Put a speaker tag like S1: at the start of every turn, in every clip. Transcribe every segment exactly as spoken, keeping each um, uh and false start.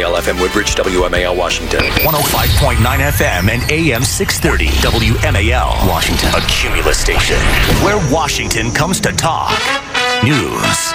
S1: L F M Woodbridge, W M A L Washington.
S2: one oh five point nine F M and A M six thirty, W M A L Washington. A Cumulus station where Washington comes to talk. News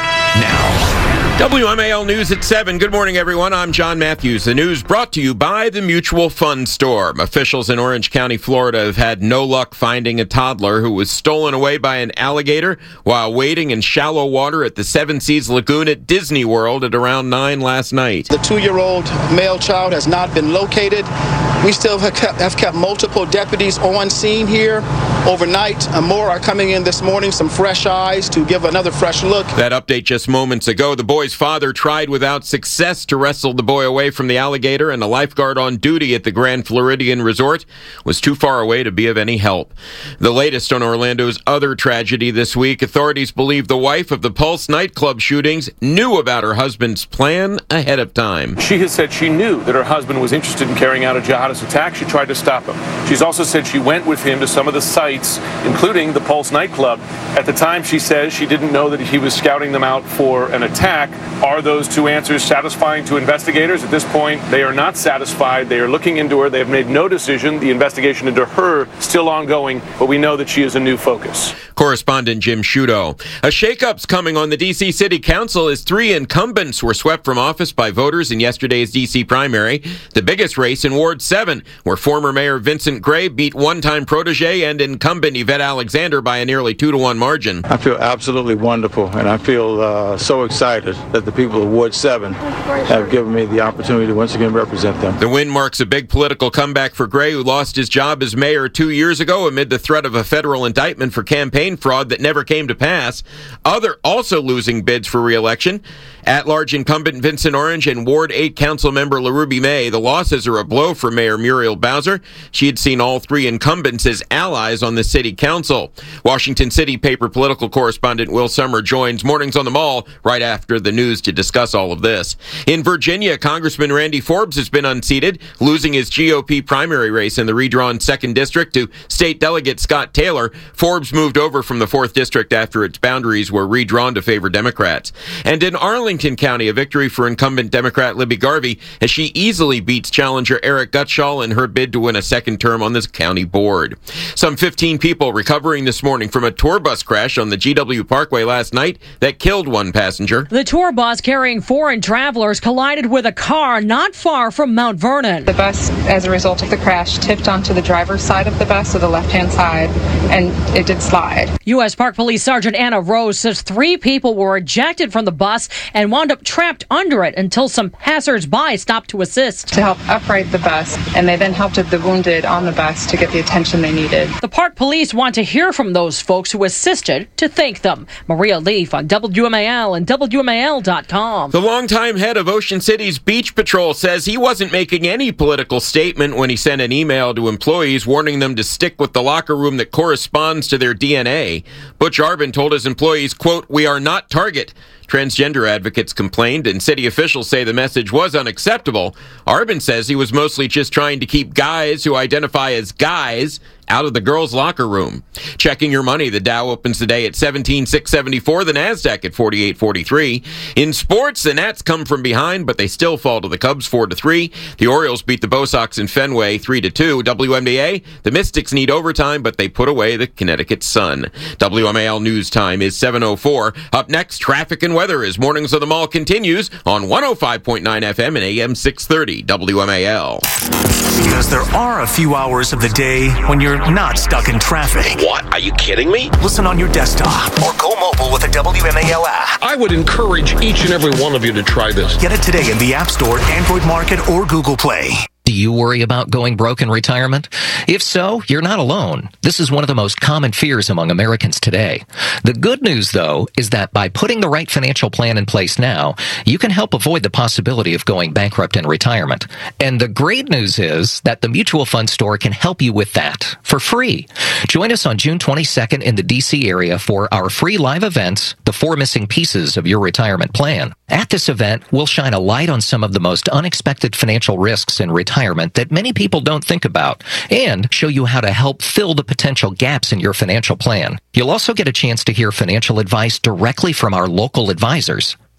S2: now.
S3: W M A L News at seven. Good morning, everyone. I'm John Matthews. The news brought to you by the Mutual Fund Store. Officials in Orange County, Florida have had no luck finding a toddler who was stolen away by an alligator while wading in shallow water at the Seven Seas Lagoon at Disney World at around nine last night.
S4: The two-year-old male child has not been located. We still have kept, have kept multiple deputies on scene here overnight. Uh, more are coming in this morning, some fresh eyes to give another fresh look.
S3: That update just moments ago. The boy's father tried without success to wrestle the boy away from the alligator, and a lifeguard on duty at the Grand Floridian Resort was too far away to be of any help. The latest on Orlando's other tragedy this week. Authorities believe the wife of the Pulse nightclub shootings knew about her husband's plan ahead of time.
S5: She has said she knew that her husband was interested in carrying out a jihadist attack. She tried to stop him. She's also said she went with him to some of the sites, including the Pulse nightclub. At the time, she says she didn't know that he was scouting them out for an attack. Are those two answers satisfying to investigators? At this point, they are not satisfied. They are looking into her. They have made no decision. The investigation into her still ongoing, but we know that she is a new focus.
S3: Correspondent Jim Sciutto. A shakeup's coming on the D C City Council as three incumbents were swept from office by voters in yesterday's D C primary. The biggest race in Ward seven, where former Mayor Vincent Gray beat one-time protege and incumbent Yvette Alexander by a nearly two to one margin.
S6: I feel absolutely wonderful, and I feel uh, so excited that the people of Ward seven have given me the opportunity to once again represent them.
S3: The win marks a big political comeback for Gray, who lost his job as mayor two years ago amid the threat of a federal indictment for campaign fraud that never came to pass. Other also losing bids for re-election: at-large incumbent Vincent Orange and Ward eight council member LaRuby May. The losses are a blow for Mayor Muriel Bowser. She had seen all three incumbents as allies on the city council. Washington City paper political correspondent Will Sommer joins Mornings on the Mall right after the news to discuss all of this. In Virginia, Congressman Randy Forbes has been unseated, losing his G O P primary race in the redrawn second District to State Delegate Scott Taylor. Forbes moved over from the fourth District after its boundaries were redrawn to favor Democrats. And in Arlington County, a victory for incumbent Democrat Libby Garvey as she easily beats challenger Eric Gutschall in her bid to win a second term on this county board. Some fifteen people recovering this morning from a tour bus crash on the G W Parkway last night that killed one passenger.
S7: The tour bus carrying foreign travelers collided with a car not far from Mount Vernon.
S8: The bus, as a result of the crash, tipped onto the driver's side of the bus, so the left-hand side, and it did slide.
S7: U S Park Police Sergeant Anna Rose says three people were ejected from the bus and wound up trapped under it until some passers-by stopped to assist.
S8: To help upright the bus, and they then helped the wounded on the bus to get the attention they needed.
S7: The Park Police want to hear from those folks who assisted to thank them. Maria Leaf on W M A L and W M A L dot com.
S3: The longtime head of Ocean City's Beach Patrol says he wasn't making any political statement when he sent an email to employees warning them to stick with the locker room that corresponds to their D N A. Butch Arbin told his employees, quote, "We are not target." Transgender advocates complained, and city officials say the message was unacceptable. Arbin says he was mostly just trying to keep guys who identify as guys out of the girls' locker room. Checking your money, the Dow opens the day at seventeen thousand six hundred seventy-four, the NASDAQ at forty-eight forty-three. In sports, the Nats come from behind, but they still fall to the Cubs four to three. The Orioles beat the Bo Sox in Fenway three to two. W N B A, the Mystics need overtime, but they put away the Connecticut Sun. W M A L News Time is seven oh four. Up next, traffic and weather as Mornings of the Mall continues on one oh five point nine F M and A M six thirty W M A L.
S2: Because there are a few hours of the day when you're not stuck in traffic.
S1: What? Are you kidding me?
S2: Listen on your desktop or go mobile with the W M A L app.
S9: I would encourage each and every one of you to try this.
S2: Get it today in the App Store, Android Market, or Google Play.
S10: Do you worry about going broke in retirement? If so, you're not alone. This is one of the most common fears among Americans today. The good news, though, is that by putting the right financial plan in place now, you can help avoid the possibility of going bankrupt in retirement. And the great news is that the Mutual Fund Store can help you with that for free. Join us on June twenty-second in the D C area for our free live event, The Four Missing Pieces of Your Retirement Plan. At this event, we'll shine a light on some of the most unexpected financial risks in retirement that many people don't think about, and show you how to help fill the potential gaps in your financial plan. You'll also get a chance to hear financial advice directly from our local advisors.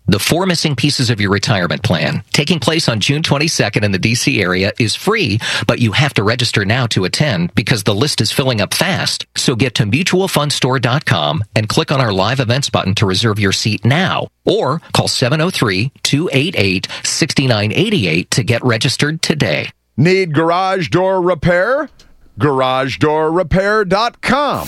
S10: The four missing pieces of your retirement plan, taking place on June twenty-second in the D C area, is free, but you have to register now to attend because the list is filling up fast. So get to mutual fund store dot com and click on our live events button to reserve your seat now. Or call seven oh three, two eight eight, six nine eight eight to get registered today.
S11: Need garage door repair? garage door repair dot com.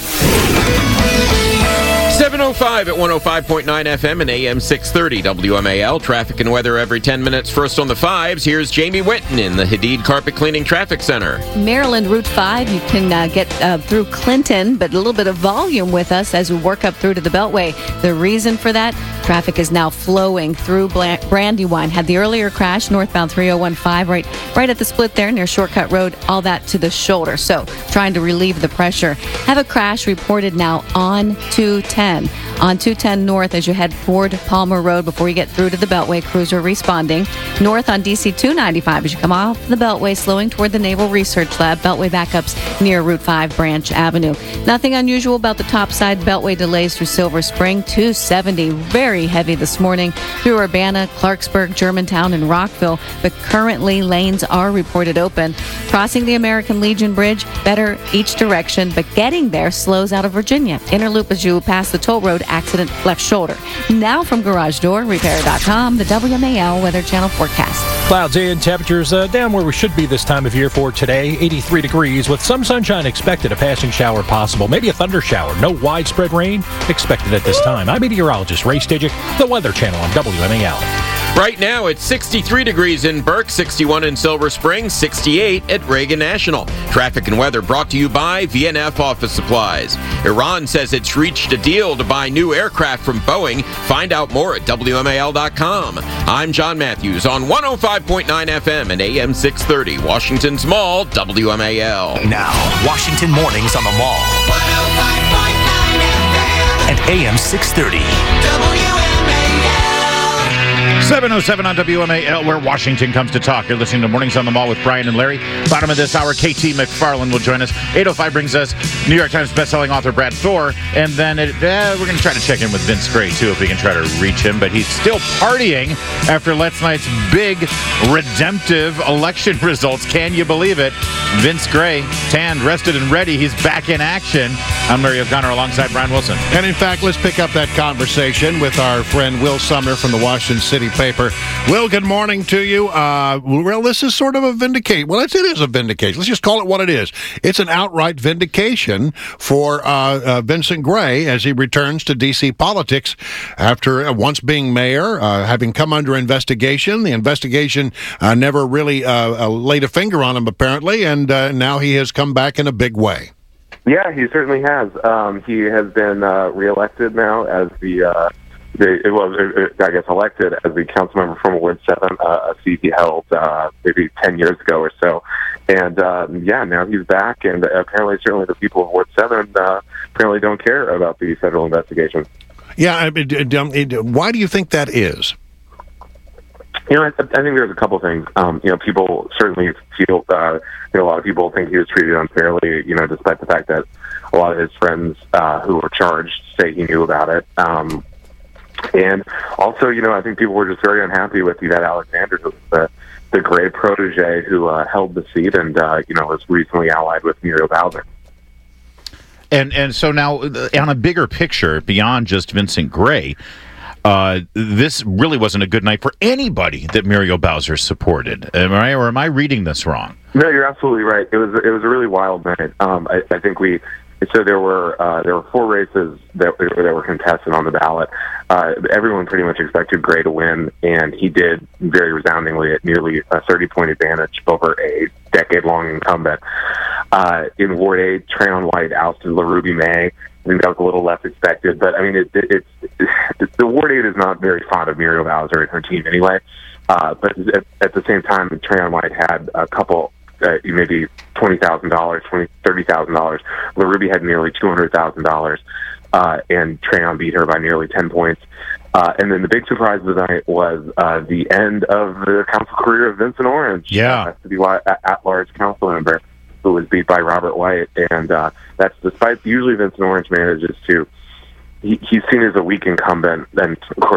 S3: seven oh five at one oh five point nine F M and A M six thirty W M A L. Traffic and weather every ten minutes. First on the fives, here's Jamie Whitten in the Hadid Carpet Cleaning Traffic Center.
S12: Maryland Route five, you can uh, get uh, through Clinton, but a little bit of volume with us as we work up through to the Beltway. The reason for that, traffic is now flowing through Bla- Brandywine. Had the earlier crash, northbound three oh one five, right, right at the split there near Shortcut Road, all that to the shoulder. So trying to relieve the pressure. Have a crash reported now on two ten. On two ten North as you head toward Palmer Road before you get through to the Beltway. Crews are responding. North on D C two ninety-five as you come off the Beltway, slowing toward the Naval Research Lab. Beltway backups near Route five Branch Avenue. Nothing unusual about the topside. Beltway delays through Silver Spring. two seventy, very heavy this morning through Urbana, Clarksburg, Germantown, and Rockville. But currently, lanes are reported open. Crossing the American Legion Bridge, better each direction, but getting there slows out of Virginia. Inner loop as you pass the toll road, accident left shoulder. Now from garage door repair dot com, the W M A L Weather Channel forecast.
S13: Clouds in, temperatures uh, down where we should be this time of year for today. eighty-three degrees with some sunshine expected, a passing shower possible, maybe a thunder shower. No widespread rain expected at this time. I'm meteorologist Ray Stidgick, the Weather Channel on W M A L.
S3: Right now, it's sixty-three degrees in Burke, sixty-one in Silver Spring, sixty-eight at Reagan National. Traffic and weather brought to you by V N F Office Supplies. Iran says it's reached a deal to buy new aircraft from Boeing. Find out more at W M A L dot com. I'm John Matthews on one oh five point nine F M and A M six thirty, Washington's Mall, W M A L.
S2: Now, Washington Mornings on the Mall. one oh five point nine F M and A M six thirty.
S11: W M A L. seven oh seven on W M A L, where Washington comes to talk. You're listening to Mornings on the Mall with Brian and Larry. Bottom of this hour, K T McFarland will join us. eight oh five brings us New York Times bestselling author Brad Thor. And then it, uh, we're going to try to check in with Vince Gray, too, if we can try to reach him. But he's still partying after last night's big redemptive election results. Can you believe it? Vince Gray, tanned, rested, and ready. He's back in action. I'm Larry O'Connor alongside Brian Wilson.
S14: And in fact, let's pick up that conversation with our friend Will Sumner from the Washington City Paper. Will, good morning to you. Uh, well, this is sort of a vindication. Well, it's, it is a vindication. Let's just call it what it is. It's an outright vindication for uh, uh, Vincent Gray as he returns to D C politics after uh, once being mayor, uh, having come under investigation. The investigation uh, never really uh, uh, laid a finger on him, apparently, and uh, now he has come back in a big way.
S15: Yeah, he certainly has. Um, he has been uh, reelected now as the, uh, the well, I guess elected as the council member from Ward seven, uh, a seat he held uh, maybe ten years ago or so. And um, yeah, now he's back, and apparently, certainly the people of Ward seven uh, apparently don't care about the federal investigation.
S14: Yeah, I mean, why do you think that is?
S15: You know, I, I think there's a couple things. Um, you know, people certainly feel, uh, you know, a lot of people think he was treated unfairly, you know, despite the fact that a lot of his friends uh, who were charged say he knew about it. Um, and also, you know, I think people were just very unhappy with Yvette Alexander, who was the, the Gray protege who uh, held the seat and, uh, you know, was recently allied with Muriel Bowser.
S11: And, and so now, on a bigger picture, beyond just Vincent Gray, Uh, this really wasn't a good night for anybody that Muriel Bowser supported. Am I, or am I reading this wrong?
S15: No, you're absolutely right. It was it was a really wild night. Um, I, I think we so there were uh, there were four races that that were contested on the ballot. Uh, everyone pretty much expected Gray to win, and he did very resoundingly at nearly a thirty point advantage over a decade long incumbent. Uh, in Ward eight, Trayon White ousted LaRuby May. I think that was a little less expected, but I mean, it, it, it's it, the Ward eight is not very fond of Muriel Bowser and her team anyway. Uh, but at, at the same time, Trayon White had a couple, uh, maybe twenty thousand dollars, twenty, thirty thousand dollars. LaRuby had nearly two hundred thousand dollars, uh, and Trayon beat her by nearly ten points. Uh, and then the big surprise of the night was uh, the end of the council career of Vincent Orange,
S11: yeah,
S15: uh, to be at-large council member, who was beat by Robert White, and uh, that's despite usually Vincent Orange manages to, he, he's seen as a weak incumbent, and of course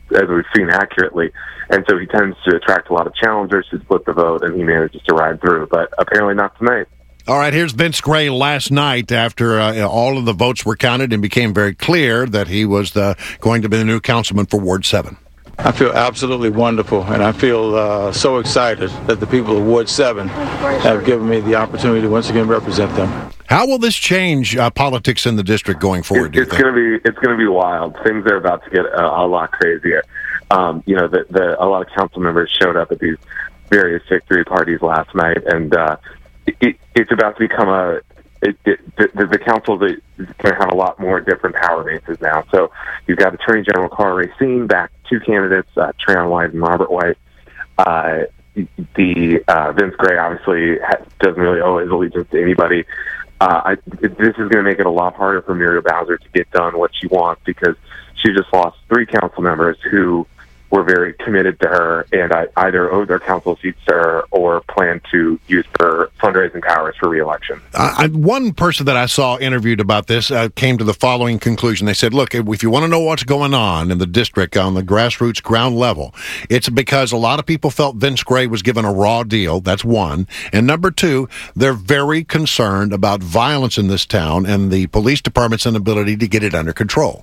S15: as we've seen accurately. And so he tends to attract a lot of challengers who split the vote, and he manages to ride through. But apparently not tonight.
S14: All right, here's Vince Gray last night after uh, all of the votes were counted and became very clear that he was the, going to be the new councilman for Ward seven.
S6: I feel absolutely wonderful, and I feel uh, so excited that the people of Ward seven have given me the opportunity to once again represent them.
S14: How will this change uh, politics in the district going forward?
S15: It, it's going to be it's going to be wild. Things are about to get a, a lot crazier. Um, you know, the, the, a lot of council members showed up at these various victory parties last night, and uh, it, it's about to become a. It, it, the, the council is going to have a lot more different power bases now. So you've got Attorney General Karl Racine back, two candidates, uh, Trayon White and Robert White. Uh, the uh, Vince Gray obviously ha- doesn't really owe his allegiance to anybody. Uh, I, it, this is going to make it a lot harder for Muriel Bowser to get done what she wants, because she just lost three council members who were very committed to her and uh, either owed their council seats to her or plan to use her fundraising powers for re-election.
S14: Uh, one person that I saw interviewed about this uh, came to the following conclusion. They said, look, if you want to know what's going on in the district on the grassroots ground level, it's because a lot of people felt Vince Gray was given a raw deal. That's one. And number two, they're very concerned about violence in this town and the police department's inability to get it under control.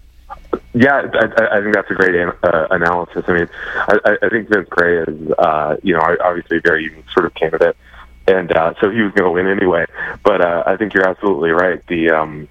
S15: Yeah, I, I think that's a great uh, analysis. I mean, I, I think Vince Gray is, uh, you know, obviously a very unique sort of candidate, and uh, so he was going to win anyway. But uh, I think you're absolutely right. The, um,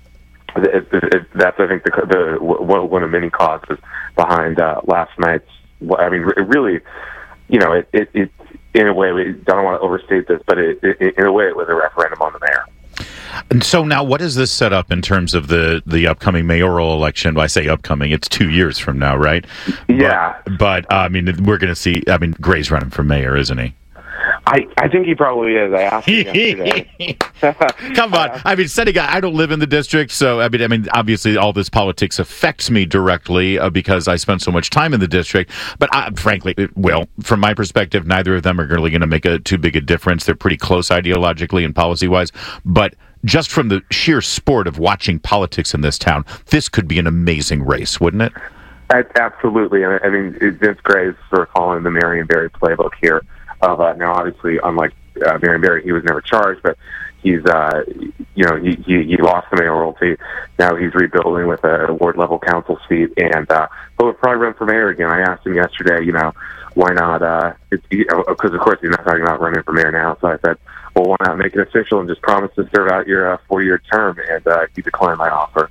S15: it, it, it, that's I think the, the one of many causes behind uh, last night's. I mean, it really, you know, it, it, it in a way, we don't want to overstate this, but it, it, in a way, it was a referendum on the mayor.
S11: And so now, what does this set up in terms of the, the upcoming mayoral election? Well, I say upcoming; it's two years from now, right?
S15: Yeah.
S11: But, but uh, I mean, we're going to see. I mean, Gray's running for mayor, isn't he?
S15: I, I think he probably is. I asked him yesterday.
S11: Come on. I mean, setting guy, I don't live in the district, so I mean, I mean, obviously, all this politics affects me directly uh, because I spend so much time in the district. But I, frankly, it, well, from my perspective, neither of them are really going to make a too big a difference. They're pretty close ideologically and policy-wise, but just from the sheer sport of watching politics in this town, this could be an amazing race, wouldn't it?
S15: Absolutely. I mean, Vince Gray is sort of following the Marion Barry playbook here. Of, uh, now, obviously, unlike uh, Marion Barry, he was never charged, but he's, uh, you know, he, he, he lost the mayoralty. Now he's rebuilding with a ward-level council seat, and uh, he'll probably run for mayor again. I asked him yesterday, you know, why not, uh, because, of course, he's not talking about running for mayor now, so I said, well, why not make it official and just promise to serve out your uh, four-year term? And uh, he declined my offer.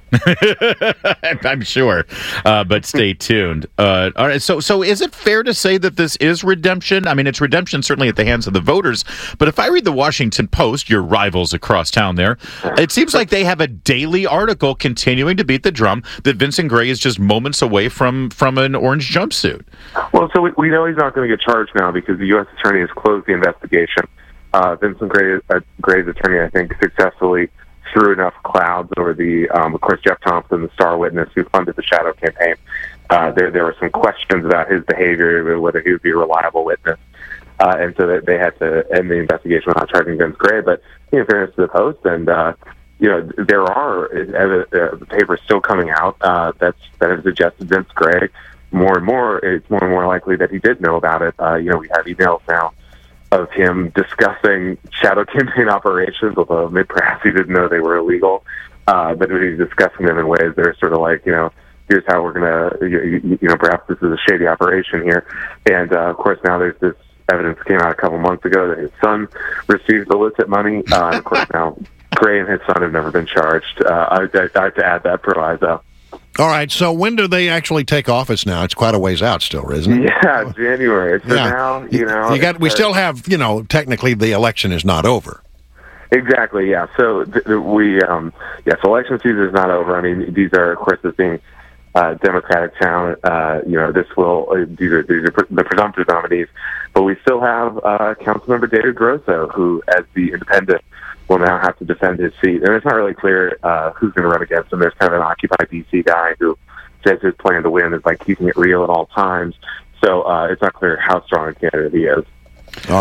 S11: I'm sure, uh, but stay tuned. Uh, all right, so so is it fair to say that this is redemption? I mean, it's redemption certainly at the hands of the voters, but if I read the Washington Post, your rivals across town there, it seems like they have a daily article continuing to beat the drum that Vincent Gray is just moments away from, from an orange jumpsuit.
S15: Well, so we, we know he's not going to get charged now because the U S attorney has closed the investigation. Uh, Vincent Gray, uh, Gray's attorney, I think, successfully threw enough clouds over the, um, of course, Jeff Thompson, the star witness who funded the shadow campaign. Uh, there, there were some questions about his behavior, whether he would be a reliable witness, uh, and so that they had to end the investigation without charging Vince Gray. But in fairness to the Post, and uh, you know, there are uh, uh, papers still coming out uh, that's that have suggested Vince Gray more and more. It's more and more likely that he did know about it. Uh, you know, we have emails now of him discussing shadow campaign operations, although maybe perhaps he didn't know they were illegal. Uh, but he's discussing them in ways that are sort of like, you know, here's how we're going to, you, you know, perhaps this is a shady operation here. And, uh, of course, now there's this evidence came out a couple months ago that his son received illicit money. Uh, and, of course, now Gray and his son have never been charged. Uh, I, I, I have to add that proviso.
S14: All right, so when do they actually take office now? It's quite a ways out still, isn't it?
S15: Yeah, January. So
S14: yeah.
S15: now, you know...
S14: You got. We still have, you know, technically the election is not over.
S15: Exactly, yeah. So th- th- we, um, yes, election season is not over. I mean, these are, of course, this being uh, Democratic town, uh, you know, this will, uh, these are, these are pr- the presumptive nominees. But we still have uh, Councilmember David Grosso, who, as the independent, will now have to defend his seat. And it's not really clear uh, who's going to run against him. There's kind of an Occupy D C guy who says his plan to win is by keeping it real at all times. So uh, it's not clear how strong a candidate he is.
S14: All right.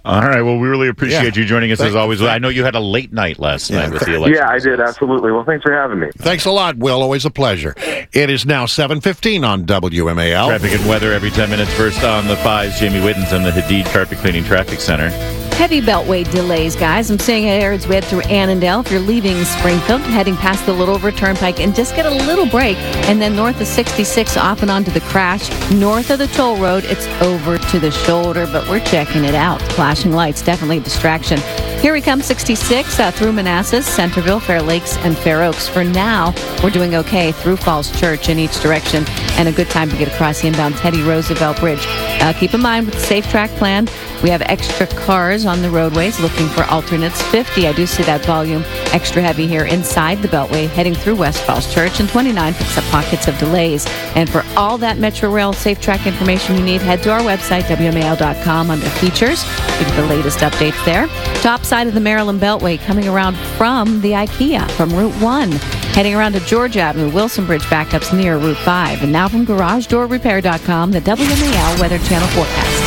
S11: All right. Well, we really appreciate
S14: Yeah.
S11: you joining us
S14: Thank-
S11: as always. I know you had a late night last
S14: Yeah.
S11: night with the election.
S15: Yeah, I did, absolutely. Well, thanks for having me.
S14: Thanks a lot, Will. Always a pleasure. It is now seven fifteen on W M A L.
S11: Traffic and weather every ten minutes. First on the fives, Jamie Wittens in the Hadid Carpet Cleaning Traffic Center.
S12: Heavy beltway delays, guys. I'm seeing it as we head through Annandale. If you're leaving Springfield, heading past the Little River Turnpike, and just get a little break, and then north of sixty-six, off and onto the crash. North of the toll road, it's over to the shoulder, but we're checking it out. Flashing lights, definitely a distraction. Here we come, sixty-six, uh, through Manassas, Centerville, Fair Lakes, and Fair Oaks. For now, we're doing okay through Falls Church in each direction, and a good time to get across the inbound Teddy Roosevelt Bridge. Uh, keep in mind, with the Safe Track plan, we have extra cars on the roadways looking for alternates. fifty, I do see that volume extra heavy here inside the Beltway, heading through West Falls Church, and twenty-nine picks up pockets of delays. And for all that Metro Rail Safe Track information you need, head to our website, W M A L dot com, under Features. You get the latest updates there. Top side of the Maryland Beltway, coming around from the IKEA, from Route one. Heading around to Georgia Avenue, Wilson Bridge backups near Route five. And now from Garage Door Repair dot com, the W M A L Weather Channel forecast.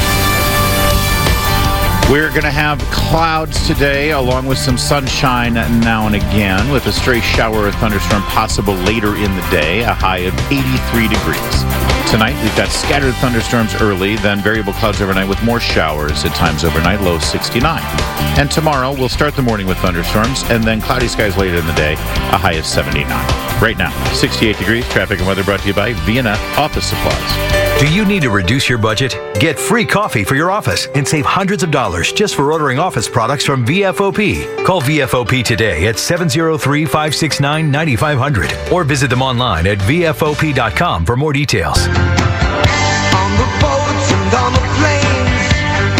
S11: We're going to have clouds today, along with some sunshine now and again, with a stray shower or thunderstorm possible later in the day, a high of eighty-three degrees. Tonight, we've got scattered thunderstorms early, then variable clouds overnight with more showers at times overnight, low sixty-nine. And tomorrow, we'll start the morning with thunderstorms, and then cloudy skies later in the day, a high of seventy-nine. Right now, sixty-eight degrees. Traffic and weather brought to you by V and F Office Supplies.
S2: Do you need to reduce your budget? Get free coffee for your office and save hundreds of dollars just for ordering office products from V F O P. Call V F O P today at seven oh three, five six nine, nine five hundred or visit them online at V F O P dot com for more details.
S16: On the boats and on the planes.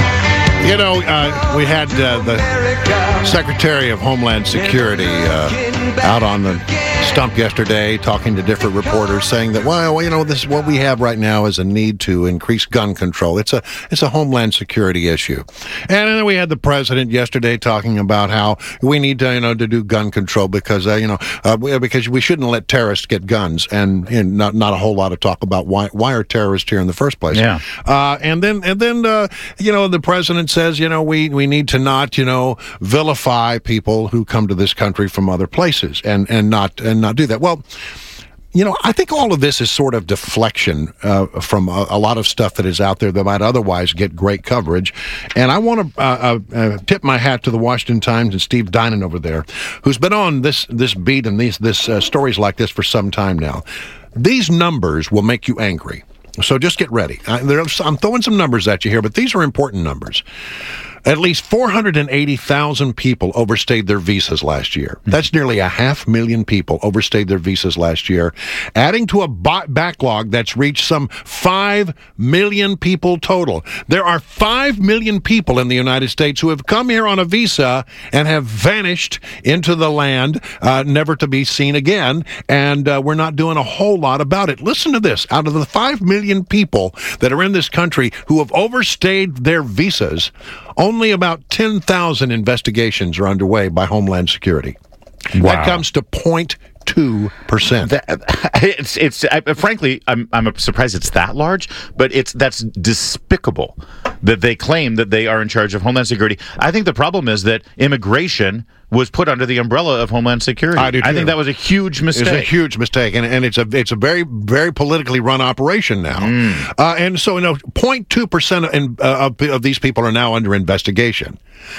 S14: You know, uh, we had uh, the Secretary of Homeland Security uh, out on the stump yesterday talking to different reporters, saying that, well, you know, this what we have right now is a need to increase gun control. It's a it's a Homeland Security issue. And then we had the president yesterday talking about how we need to, you know, to do gun control because, uh, you know, uh, because we shouldn't let terrorists get guns, and, and not not a whole lot of talk about why why are terrorists here in the first place.
S11: Yeah.
S14: Uh, and then and then uh, you know, the president says, you know, we we need to not, you know, vilify people who come to this country from other places and and not and not do that. Well, you know, I think all of this is sort of deflection uh, from a, a lot of stuff that is out there that might otherwise get great coverage. And I want to uh, uh, tip my hat to the Washington Times and Steve Dinan over there, who's been on this this beat and these this uh, stories like this for some time now. These numbers will make you angry. So just get ready. I, there, I'm throwing some numbers at you here, but these are important numbers. At least four hundred eighty thousand people overstayed their visas last year. That's nearly a half million people overstayed their visas last year, adding to a b- backlog that's reached some five million people total. There are five million people in the United States who have come here on a visa and have vanished into the land, uh, never to be seen again, and uh, we're not doing a whole lot about it. Listen to this. Out of the five million people that are in this country who have overstayed their visas, only about ten thousand investigations are underway by Homeland Security.
S11: Wow.
S14: That comes to zero point two percent.
S11: It's it's I, frankly, I'm I'm surprised it's that large, but it's that's despicable that they claim that they are in charge of Homeland Security. I think the problem is that immigration was put under the umbrella of Homeland Security.
S14: I do too.
S11: I think that was a huge mistake.
S14: It's a huge mistake, and, and it's a it's a very very politically run operation now.
S11: Mm.
S14: Uh, and so, you know, zero point two percent of, uh, of, of these people are now under investigation.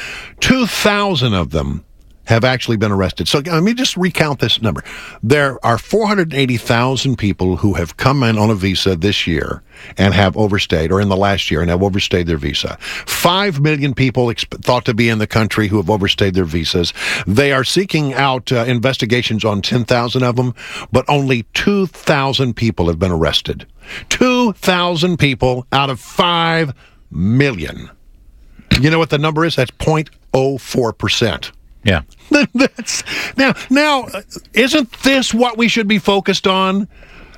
S14: Two thousand of them have actually been arrested. So let me just recount this number. There are four hundred eighty thousand people who have come in on a visa this year and have overstayed, or in the last year, and have overstayed their visa. Five million people exp- thought to be in the country who have overstayed their visas. They are seeking out uh, investigations on ten thousand of them, but only two thousand people have been arrested. two thousand people out of five million. You know what the number is? That's zero point zero four percent.
S11: Yeah.
S14: That's, now, now, isn't this what we should be focused on?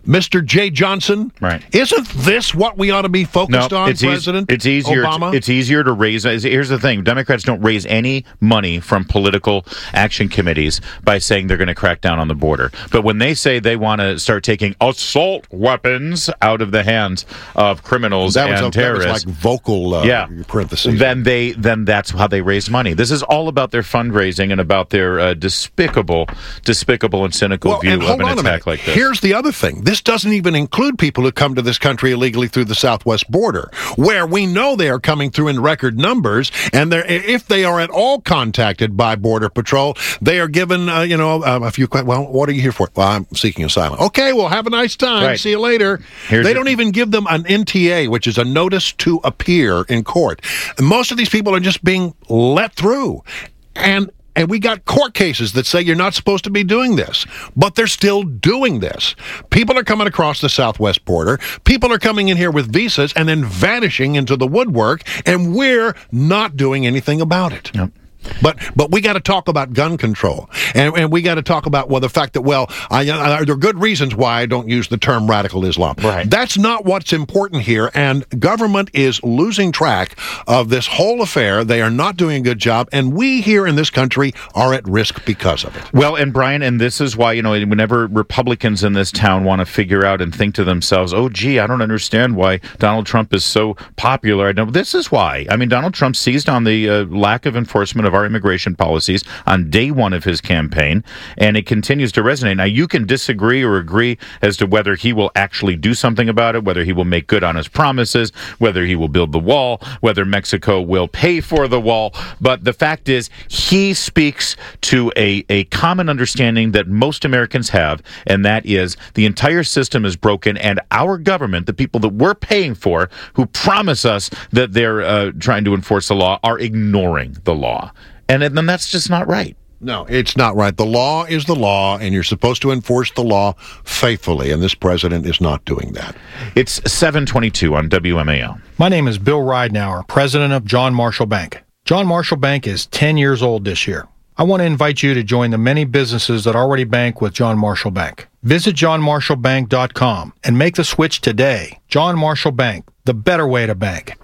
S14: Mister Jay Johnson.
S11: Right.
S14: Isn't this what we ought to be focused
S11: no,
S14: on,
S11: it's
S14: President
S11: eas- It's easier.
S14: Obama?
S11: To, it's easier to raise. Here's the thing: Democrats don't raise any money from political action committees by saying they're going to crack down on the border. But when they say they want to start taking assault weapons out of the hands of criminals
S14: that was
S11: and
S14: a,
S11: terrorists,
S14: that was like vocal uh,
S11: yeah,
S14: parentheses.
S11: then they then that's how they raise money. This is all about their fundraising and about their uh, despicable, despicable and cynical
S14: well,
S11: view
S14: and
S11: of
S14: hold
S11: an
S14: on a
S11: attack
S14: minute.
S11: like this.
S14: Here's the other thing. This doesn't even include people who come to this country illegally through the southwest border, where we know they are coming through in record numbers, and they're, if they are at all contacted by Border Patrol, they are given, uh, you know, um, a few questions. Well, what are you here for? Well, I'm seeking asylum. Okay, well, have a nice time.
S11: Right.
S14: See you later.
S11: Here's
S14: they
S11: your-
S14: don't even give them an N T A, which is a notice to appear in court. Most of these people are just being let through. And And we got court cases that say you're not supposed to be doing this, but they're still doing this. People are coming across the southwest border. People are coming in here with visas and then vanishing into the woodwork, and we're not doing anything about it.
S11: Yep.
S14: But but we got to talk about gun control, and and we got to talk about well the fact that well I, I, there are good reasons why I don't use the term radical Islam.
S11: Right.
S14: That's not what's important here, and government is losing track of this whole affair. They are not doing a good job, and we here in this country are at risk because of it.
S11: Well, and Brian, and this is why, you know, whenever Republicans in this town want to figure out and think to themselves, oh, gee, I don't understand why Donald Trump is so popular. I don't. This is why. I mean, Donald Trump seized on the uh, lack of enforcement of our immigration policies on day one of his campaign, and it continues to resonate. Now, you can disagree or agree as to whether he will actually do something about it, whether he will make good on his promises, whether he will build the wall, whether Mexico will pay for the wall. But the fact is, he speaks to a, a common understanding that most Americans have, and that is the entire system is broken, and our government, the people that we're paying for, who promise us that they're uh, trying to enforce the law, are ignoring the law. And then that's just not right.
S14: No, it's not right. The law is the law, and you're supposed to enforce the law faithfully, and this president is not doing that.
S11: It's seven twenty-two on W M A L.
S13: My name is Bill Ridenauer, president of John Marshall Bank. John Marshall Bank is ten years old this year. I want to invite you to join the many businesses that already bank with John Marshall Bank. Visit john marshall bank dot com and make the switch today. John Marshall Bank, the better way to bank.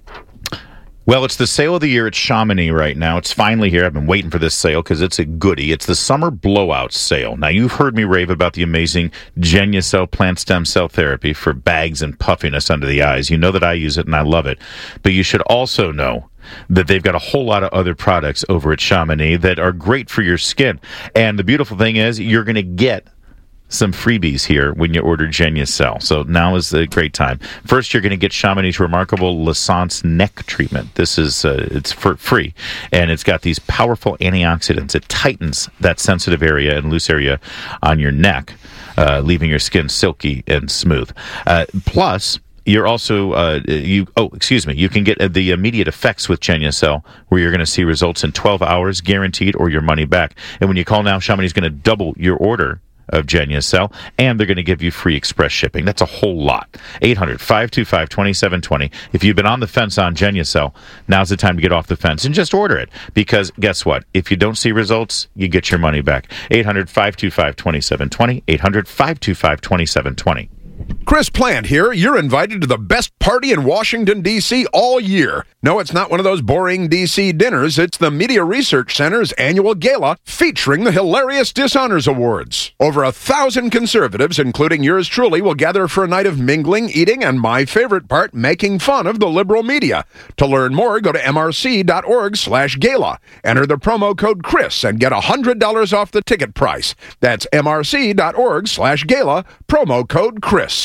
S11: Well, it's the sale of the year at Chamonix right now. It's finally here. I've been waiting for this sale because it's a goodie. It's the summer blowout sale. Now, you've heard me rave about the amazing Genucel plant stem cell therapy for bags and puffiness under the eyes. You know that I use it and I love it. But you should also know that they've got a whole lot of other products over at Chamonix that are great for your skin. And the beautiful thing is you're going to get some freebies here when you order Genucel. So now is the great time. First, you're going to get Chamonix's remarkable L'Essence neck treatment. This is uh, it's for free, and it's got these powerful antioxidants. It tightens that sensitive area and loose area on your neck, uh, leaving your skin silky and smooth. Uh, plus, you're also, uh, you. oh, excuse me, you can get uh, the immediate effects with Genucel, where you're going to see results in twelve hours, guaranteed, or your money back. And when you call now, Chamonix is going to double your order of Genucel, and they're going to give you free express shipping. That's a whole lot. eight hundred, five two five, two seven two zero. If you've been on the fence on Genucel, now's the time to get off the fence and just order it. Because guess what? If you don't see results, you get your money back. eight hundred, five two five, two seven two zero. eight hundred, five two five, two seven two zero.
S17: Chris Plant here. You're invited to the best party in Washington, D C all year. No, it's not one of those boring D C dinners. It's the Media Research Center's annual gala featuring the hilarious Dishonors Awards. Over a thousand conservatives, including yours truly, will gather for a night of mingling, eating, and my favorite part, making fun of the liberal media. To learn more, go to m r c dot org slash gala. Enter the promo code Chris and get one hundred dollars off the ticket price. That's m r c dot org slash gala, promo code Chris.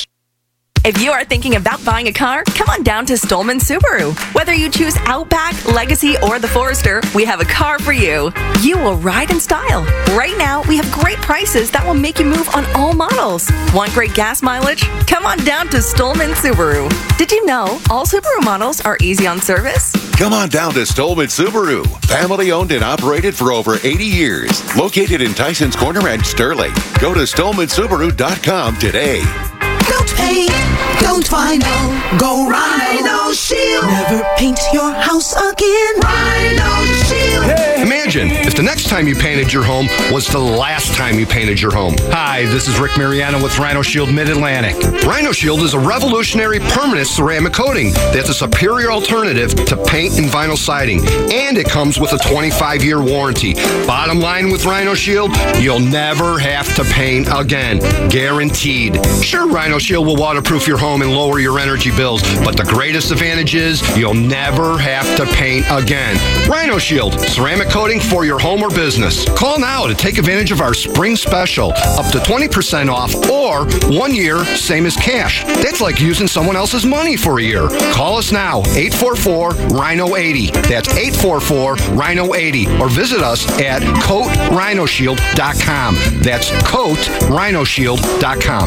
S18: If you are thinking about buying a car, come on down to Stolman Subaru. Whether you choose Outback, Legacy, or the Forester, we have a car for you. You will ride in style. Right now, we have great prices that will make you move on all models. Want great gas mileage? Come on down to Stolman Subaru. Did you know all Subaru models are easy on service?
S19: Come on down to Stolman Subaru. Family owned and operated for over eighty years. Located in Tyson's Corner and Sterling. Go to stolman subaru dot com today.
S16: Don't paint, don't vinyl, go Rhino Shield. Never paint your house again. Rhino Shield.
S20: Hey, man, Imagine if the next time you painted your home was the last time you painted your home. Hi, this is Rick Mariano with Rhino Shield Mid-Atlantic. Rhino Shield is a revolutionary permanent ceramic coating that's a superior alternative to paint and vinyl siding, and it comes with a twenty-five year warranty. Bottom line with Rhino Shield, you'll never have to paint again. Guaranteed. Sure, Rhino Shield will waterproof your home and lower your energy bills, but the greatest advantage is you'll never have to paint again. Rhino Shield, ceramic coating for your home or business. Call now to take advantage of our spring special, up to twenty percent off or one year, same as cash. That's like using someone else's money for a year. Call us now, eight four four, Rhino eighty. That's eight four four, Rhino eighty. Or visit us at coat rhino shield dot com. That's coat rhino shield dot com.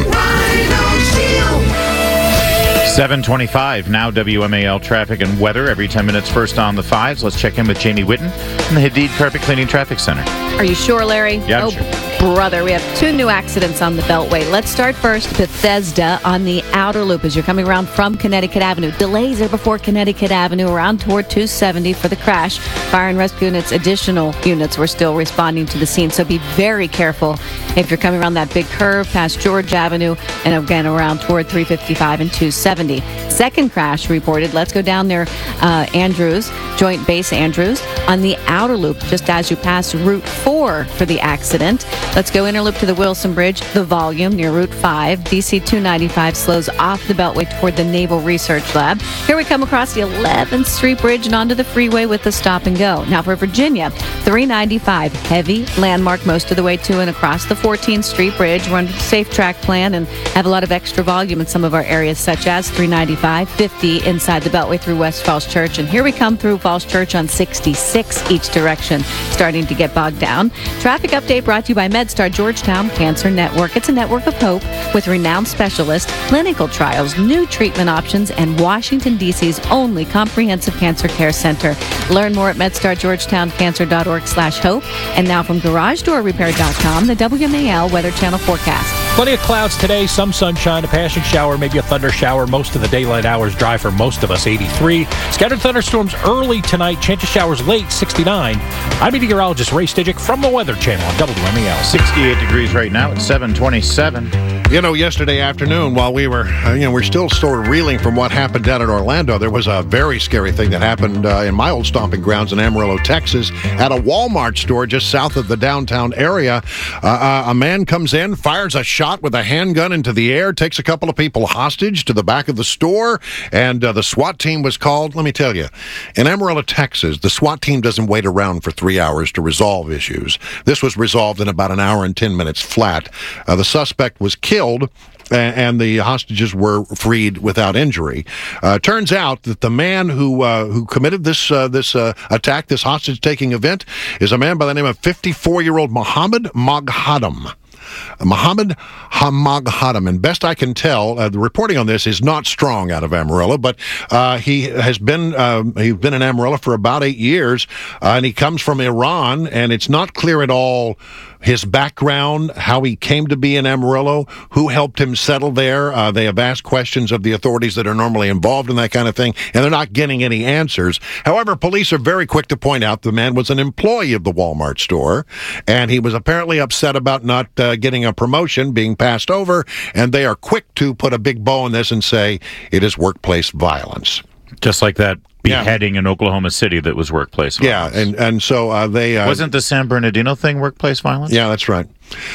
S11: seven twenty-five, now W M A L traffic and weather every ten minutes first on the fives. Let's check in with Jamie Whitten from the Hadid Carpet Cleaning Traffic Center.
S12: Are you sure, Larry?
S11: Yeah, I'm
S12: oh,
S11: sure.
S12: Brother, we have two new accidents on the Beltway. Let's start first, Bethesda on the outer loop as you're coming around from Connecticut Avenue. Delays are before Connecticut Avenue around toward two seventy for the crash. Fire and rescue units, additional units were still responding to the scene, so be very careful if you're coming around that big curve past George Avenue and again around toward three fifty-five and two seventy. Second crash reported. Let's go down there, uh, Andrews, Joint Base Andrews, on the outer loop, just as you pass Route four for the accident. Let's go interloop to the Wilson Bridge, the volume near Route five. D C two ninety-five slows off the Beltway toward the Naval Research Lab. Here we come across the eleventh Street Bridge and onto the freeway with the stop and go. Now for Virginia, three ninety-five, heavy landmark most of the way to and across the fourteenth Street Bridge. We're under the Safe Track plan and have a lot of extra volume in some of our areas, such as three ninety-five, fifty inside the Beltway through West Falls Church. And here we come through Falls Church on sixty-six each direction, starting to get bogged down. Traffic update brought to you by MedStar Georgetown Cancer Network. It's a network of hope with renowned specialists, clinical trials, new treatment options, and Washington, D C's only comprehensive cancer care center. Learn more at medstar georgetown cancer dot org slash hope. And now from garage door repair dot com, the W M A L Weather Channel forecast.
S13: Plenty of clouds today, some sunshine, a passing shower, maybe a thunder shower. Most of the daylight hours dry for most of us, eighty-three. Scattered thunderstorms early tonight, chance of showers late, sixty-nine. I'm meteorologist Ray Stidgick from the Weather Channel on W M A L.
S11: sixty-eight degrees right now at seven twenty-seven.
S14: You know, yesterday afternoon, while we were, uh, you know, we're still sort of reeling from what happened down in Orlando, there was a very scary thing that happened uh, in my old stomping grounds in Amarillo, Texas, at a Walmart store just south of the downtown area. Uh, uh, a man comes in, fires a shot with a handgun into the air, takes a couple of people hostage to the back of the store, and uh, the SWAT team was called. Let me tell you, in Amarillo, Texas, the SWAT team doesn't wait around for three hours to resolve issues. This was resolved in about an hour and ten minutes flat. Uh, the suspect was killed. Killed, and the hostages were freed without injury. Uh, turns out that the man who uh, who committed this uh, this uh, attack, this hostage-taking event, is a man by the name of fifty-four-year-old Mohammed Moghadam. Mohammed Moghadam, and best I can tell, uh, the reporting on this is not strong out of Amarillo, but uh, he has been uh, he's been in Amarillo for about eight years, uh, and he comes from Iran, and it's not clear at all his background, how he came to be in Amarillo, who helped him settle there. Uh, they have asked questions of the authorities that are normally involved in that kind of thing, and they're not getting any answers. However, police are very quick to point out the man was an employee of the Walmart store, and he was apparently upset about not uh, getting a promotion, being passed over, and they are quick to put a big bow on this and say it is workplace violence.
S11: Just like that beheading yeah. in Oklahoma City that was workplace violence.
S14: Yeah, and, and so uh, they... Uh,
S11: Wasn't the San Bernardino thing workplace violence?
S14: Yeah, that's right.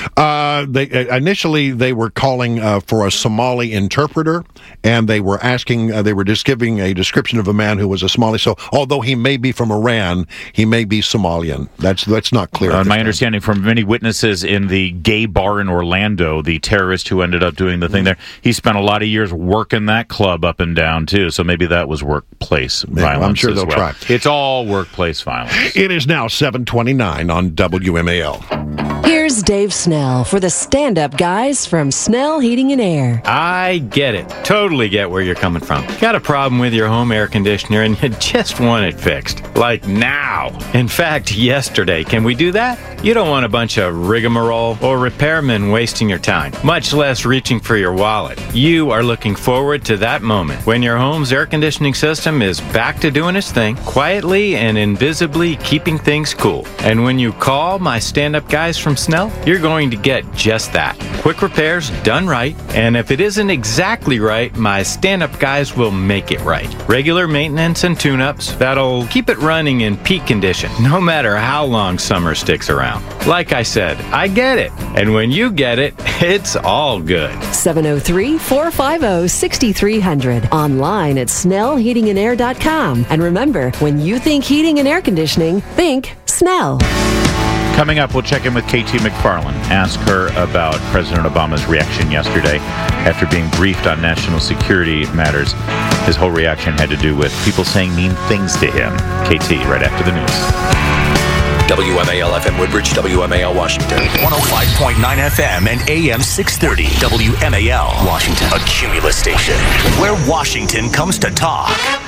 S14: Uh, they uh, initially they were calling uh, for a Somali interpreter, and they were asking, uh, they were just giving a description of a man who was a Somali. So, although he may be from Iran, he may be Somalian. That's that's not clear.
S11: Uh, my understanding from many witnesses in the gay bar in Orlando, the terrorist who ended up doing the thing there, he spent a lot of years working that club up and down too. So maybe that was workplace yeah, violence.
S14: I'm sure
S11: as
S14: they'll
S11: well.
S14: try.
S11: It's all workplace violence.
S14: It is now seven twenty-nine on W M A L.
S21: Here's Dave Snell for the stand-up guys from Snell Heating and Air.
S22: I get it. Totally get where you're coming from. Got a problem with your home air conditioner and you just want it fixed. Like now. In fact, yesterday. Can we do that? You don't want a bunch of rigmarole or repairmen wasting your time, much less reaching for your wallet. You are looking forward to that moment when your home's air conditioning system is back to doing its thing, quietly and invisibly keeping things cool. And when you call my stand-up guys from Snell, you're going to get just that. Quick repairs done right, and if it isn't exactly right, my stand-up guys will make it right. Regular maintenance and tune-ups that'll keep it running in peak condition, no matter how long summer sticks around. Like I said, I get it. And when you get it, it's all good.
S21: seven oh three, four five oh, six three zero zero. Online at snell heating and air dot com. And remember, when you think heating and air conditioning, think Snell.
S11: Coming up, we'll check in with K T McFarland, ask her about President Obama's reaction yesterday after being briefed on national security matters. His whole reaction had to do with people saying mean things to him. K T, right after the news.
S1: W M A L F M Woodbridge, W M A L Washington.
S2: one oh five point nine F M and A M six thirty. W M A L Washington. A Cumulus station where Washington comes to talk.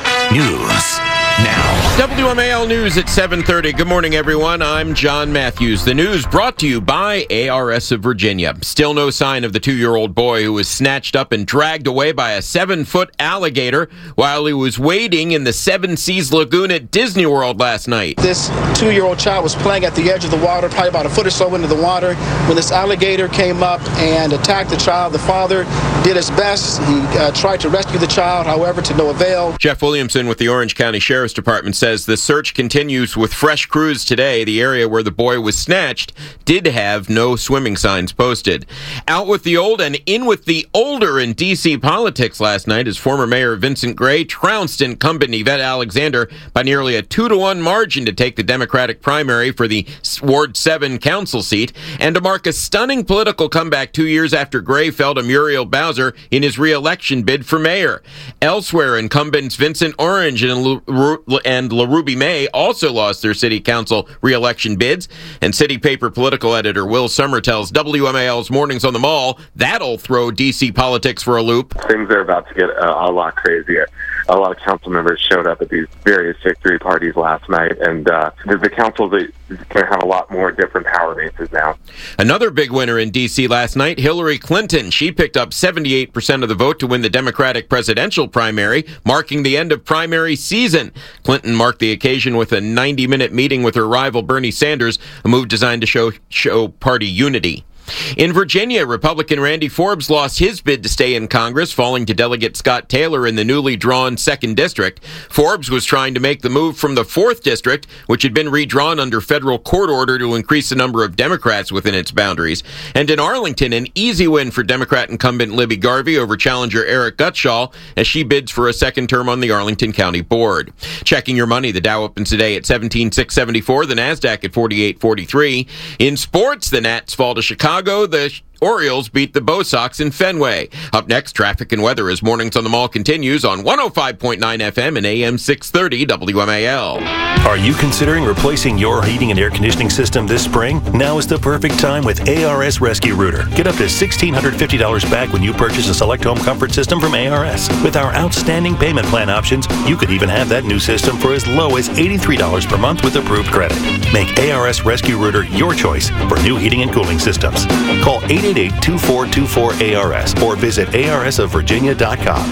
S2: News now.
S3: W M A L News at seven thirty. Good morning, everyone. I'm John Matthews. The news brought to you by A R S of Virginia. Still no sign of the two-year-old boy who was snatched up and dragged away by a seven-foot alligator while he was wading in the Seven Seas Lagoon at Disney World last night.
S4: This two-year-old child was playing at the edge of the water, probably about a foot or so into the water, when this alligator came up and attacked the child. The father did his best. He uh, tried to rescue the child, however, to no avail.
S3: Jeff Williamson with the Orange County Sheriff's Department says the search continues with fresh crews today. The area where the boy was snatched did have no swimming signs posted. Out with the old and in with the older in D C politics last night as former Mayor Vincent Gray trounced incumbent Yvette Alexander by nearly a two to one margin to take the Democratic primary for the Ward seven council seat and to mark a stunning political comeback two years after Gray fell to Muriel Bowser in his re-election bid for mayor. Elsewhere, incumbents Vincent Orange and Lu- and LaRuby May also lost their city council re-election bids, and City Paper political editor Will Summer tells W M A L's Mornings on the Mall that'll throw D C politics for a loop.
S15: Things are about to get a, a lot crazier. A lot of council members showed up at these various victory parties last night, and uh, the, the councils are going to have a lot more different power bases now.
S3: Another big winner in D C last night, Hillary Clinton. She picked up seventy-eight percent of the vote to win the Democratic presidential primary, marking the end of primary season. Clinton marked the occasion with a ninety-minute meeting with her rival Bernie Sanders, a move designed to show show party unity. In Virginia, Republican Randy Forbes lost his bid to stay in Congress, falling to Delegate Scott Taylor in the newly drawn second District. Forbes was trying to make the move from the fourth District, which had been redrawn under federal court order to increase the number of Democrats within its boundaries. And in Arlington, an easy win for Democrat incumbent Libby Garvey over challenger Eric Gutschall as she bids for a second term on the Arlington County Board. Checking your money, the Dow opens today at seventeen thousand six hundred seventy-four, the NASDAQ at forty-eight forty-three. In sports, the Nats fall to Chicago. The Orioles beat the Bo Sox in Fenway. Up next, traffic and weather as Mornings on the Mall continues on one oh five point nine F M and A M six thirty W M A L.
S2: Are you considering replacing your heating and air conditioning system this spring? Now is the perfect time with A R S Rescue Rooter. Get up to one thousand six hundred fifty dollars back when you purchase a select home comfort system from A R S. With our outstanding payment plan options, you could even have that new system for as low as eighty-three dollars per month with approved credit. Make A R S Rescue Rooter your choice for new heating and cooling systems. Call eight eight eight, two four two four, A R S or visit A R S of Virginia dot com.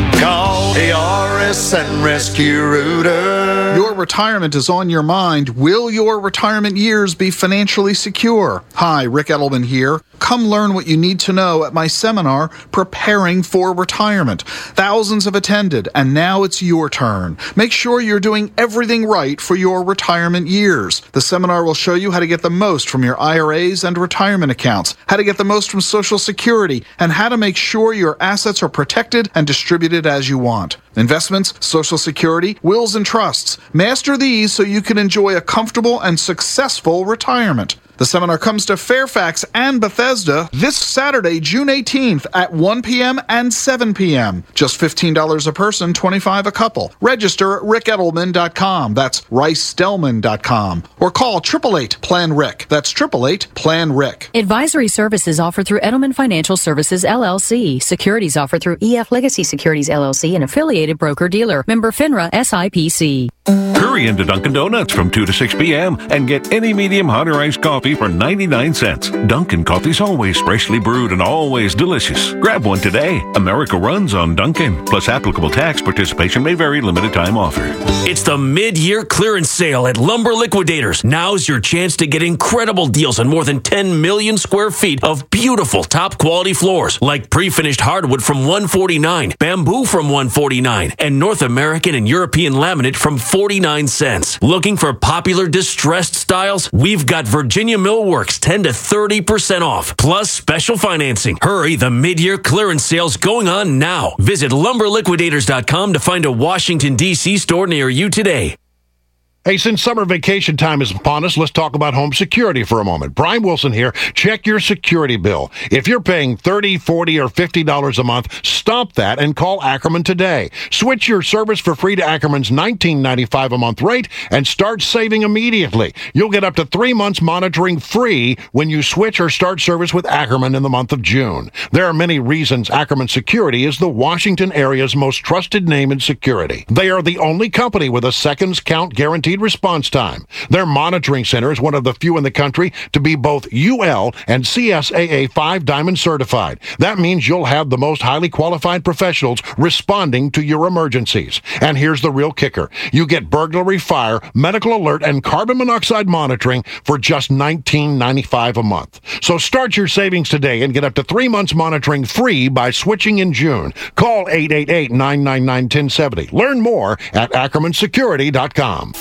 S23: Call A R S and Rescue Rooter.
S24: Your retirement is on your mind. Will your retirement years be financially secure? Hi, Rick Edelman here. Come learn what you need to know at my seminar, Preparing for Retirement. Thousands have attended, and now it's your turn. Make sure you're doing everything right for your retirement years. The seminar will show you how to get the most from your I R As and retirement accounts, how to get the most from Social Security, and how to make sure your assets are protected and distributed as you want. Investments, Social Security, wills, and trusts. Master these so you can enjoy a comfortable and successful retirement. The seminar comes to Fairfax and Bethesda this Saturday, June eighteenth at one p.m. and seven p.m. Just fifteen dollars a person, twenty-five dollars a couple. Register at rick edelman dot com. That's rice delman dot com. Or call eight eight eight, plan rick. That's eight eight eight, plan rick.
S5: Advisory services offered through Edelman Financial Services, L L C. Securities offered through E F Legacy Securities, L L C, an affiliated broker-dealer. Member FINRA, S I P C.
S7: Hurry into Dunkin' Donuts from two to six p.m. and get any medium hot or iced coffee for ninety-nine cents. Dunkin' coffee's always freshly brewed and always delicious. Grab one today. America runs on Dunkin'. Plus applicable tax. Participation may vary. Limited time offer.
S8: It's the mid-year clearance sale at Lumber Liquidators. Now's your chance to get incredible deals on more than ten million square feet of beautiful top-quality floors, like pre-finished hardwood from one hundred forty-nine dollars, bamboo from one hundred forty-nine dollars, and North American and European laminate from forty-nine cents. Looking for popular distressed styles? We've got Virginia Millworks ten to thirty percent off, plus special financing. Hurry, the mid-year clearance sale's going on now. Visit lumber liquidators dot com to find a Washington, D C store near you today.
S14: Hey, since summer vacation time is upon us, let's talk about home security for a moment. Brian Wilson here. Check your security bill. If you're paying thirty dollars, forty dollars, or fifty dollars a month, stop that and call Ackerman today. Switch your service for free to Ackerman's nineteen ninety-five a month rate and start saving immediately. You'll get up to three months monitoring free when you switch or start service with Ackerman in the month of June. There are many reasons Ackerman Security is the Washington area's most trusted name in security. They are the only company with a seconds count guaranteed response time. Their monitoring center is one of the few in the country to be both U L and C S A A five Diamond certified. That means you'll have the most highly qualified professionals responding to your emergencies. And here's the real kicker. You get burglary, fire, medical alert, and carbon monoxide monitoring for just nineteen ninety-five a month. So start your savings today and get up to three months monitoring free by switching in June. Call eight eight eight, nine nine nine, one zero seven zero. Learn more at ackerman security dot com.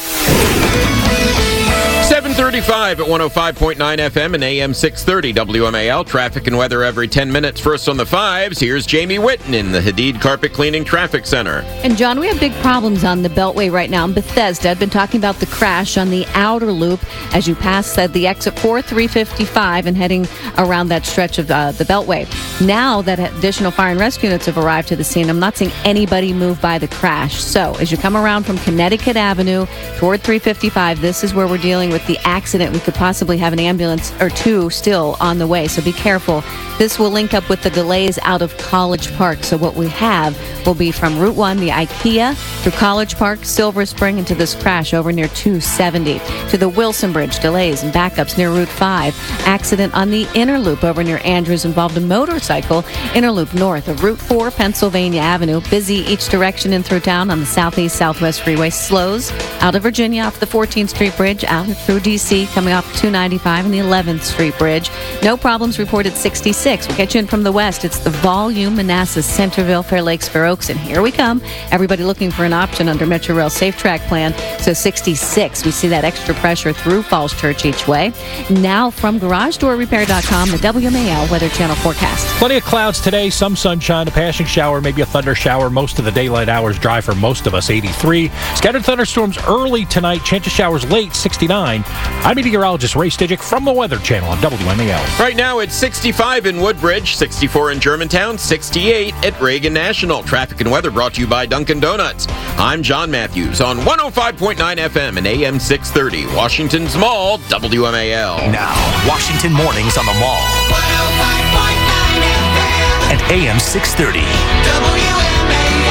S3: seven thirty-five at one oh five point nine F M and A M six thirty W M A L. Traffic and weather every ten minutes. First on the fives, here's Jamie Whitten in the Hadid Carpet Cleaning Traffic Center.
S12: And John, we have big problems on the Beltway right now in Bethesda. I've been talking about the crash on the outer loop as you pass uh, the exit four three fifty-five and heading around that stretch of uh, the Beltway. Now that additional fire and rescue units have arrived to the scene, I'm not seeing anybody move by the crash. So as you come around from Connecticut Avenue toward three fifty-five, this is where we're dealing with the accident. We could possibly have an ambulance or two still on the way, so be careful. This will link up with the delays out of College Park. So what we have will be from Route one, the IKEA, through College Park, Silver Spring, into this crash over near two seventy, to the Wilson Bridge, delays and backups near Route five. Accident on the inner loop over near Andrews involved a motorcycle. Inner loop north of Route four, Pennsylvania Avenue. Busy each direction in through town on the southeast southwest freeway. Slows out of Virginia off the fourteenth Street Bridge, out through D C, coming off two ninety-five and the eleventh Street Bridge. No problems reported sixty-six. We'll get you in from the west. It's the volume, Manassas, Centerville, Fair Lakes, Fair Oaks, and here we come. Everybody looking for an option under Metro Rail Safe Track plan. So sixty-six, we see that extra pressure through Falls Church each way. Now from garage door repair dot com, the W M A L Weather Channel forecast.
S13: Plenty of clouds today, some sunshine, a passing shower, maybe a thunder shower. Most of the daylight hours dry for most of us, eighty-three. Scattered thunderstorms early tonight, chance of showers late, sixty-nine. I'm meteorologist Ray Stidgick from the Weather Channel on W M A L.
S3: Right now it's sixty-five in Woodbridge, sixty-four in Germantown, sixty-eight at Reagan National. Traffic and weather brought to you by Dunkin' Donuts. I'm John Matthews on one oh five point nine F M and A M six thirty, Washington's Mall, W M A L.
S2: Now, Washington Mornings on the Mall. one oh five point nine F M and A M six thirty.
S14: W M A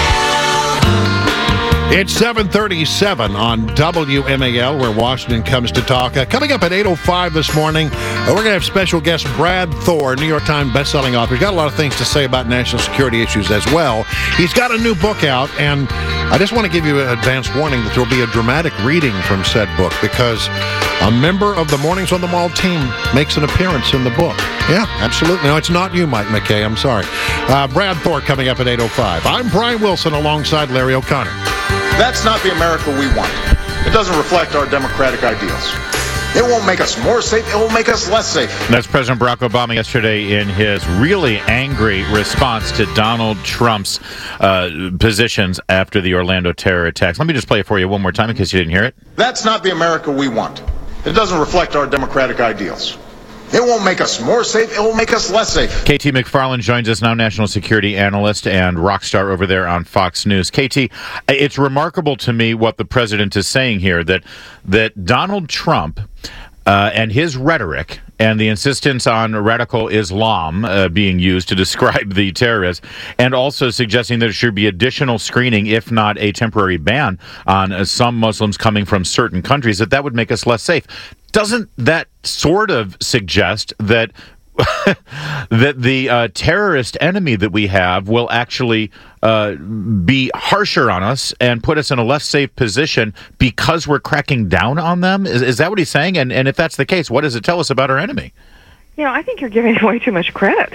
S14: L. It's seven thirty-seven on W M A L, where Washington comes to talk. Uh, coming up at eight oh five this morning, uh, we're going to have special guest Brad Thor, New York Times bestselling author. He's got a lot of things to say about national security issues as well. He's got a new book out, and I just want to give you an advance warning that there will be a dramatic reading from said book because a member of the Mornings on the Mall team makes an appearance in the book. Yeah, absolutely. No, it's not you, Mike McKay. I'm sorry. Uh, Brad Thor coming up at eight oh five. I'm Brian Wilson alongside Larry O'Connor.
S9: That's not the America we want. It doesn't reflect our democratic ideals. It won't make us more safe. It will make us less safe.
S11: That's President Barack Obama yesterday in his really angry response to Donald Trump's uh, positions after the Orlando terror attacks. Let me just play it for you one more time in case you didn't hear it.
S9: That's not the America we want. It doesn't reflect our democratic ideals. It won't make us more safe. It will make us less safe.
S11: K T McFarland joins us now, national security analyst and rock star over there on Fox News. K T, it's remarkable to me what the president is saying here, that that Donald Trump uh, and his rhetoric and the insistence on radical Islam uh, being used to describe the terrorists, and also suggesting that there should be additional screening, if not a temporary ban, on uh, some Muslims coming from certain countries, that that would make us less safe. Doesn't that sort of suggest that that the uh, terrorist enemy that we have will actually uh, be harsher on us and put us in a less safe position because we're cracking down on them? Is, is that what he's saying? And, and if that's the case, what does it tell us about our enemy?
S6: You know, I think you're giving way too much credit.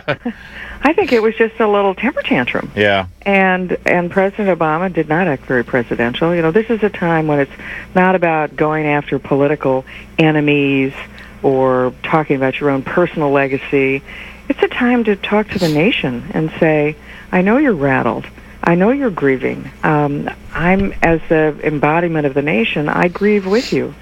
S6: I think it was just a little temper tantrum.
S11: Yeah.
S6: And and President Obama did not act very presidential. You know, this is a time when it's not about going after political enemies or talking about your own personal legacy. It's a time to talk to the nation and say, I know you're rattled. I know you're grieving. Um, I'm, as the embodiment of the nation, I grieve with you.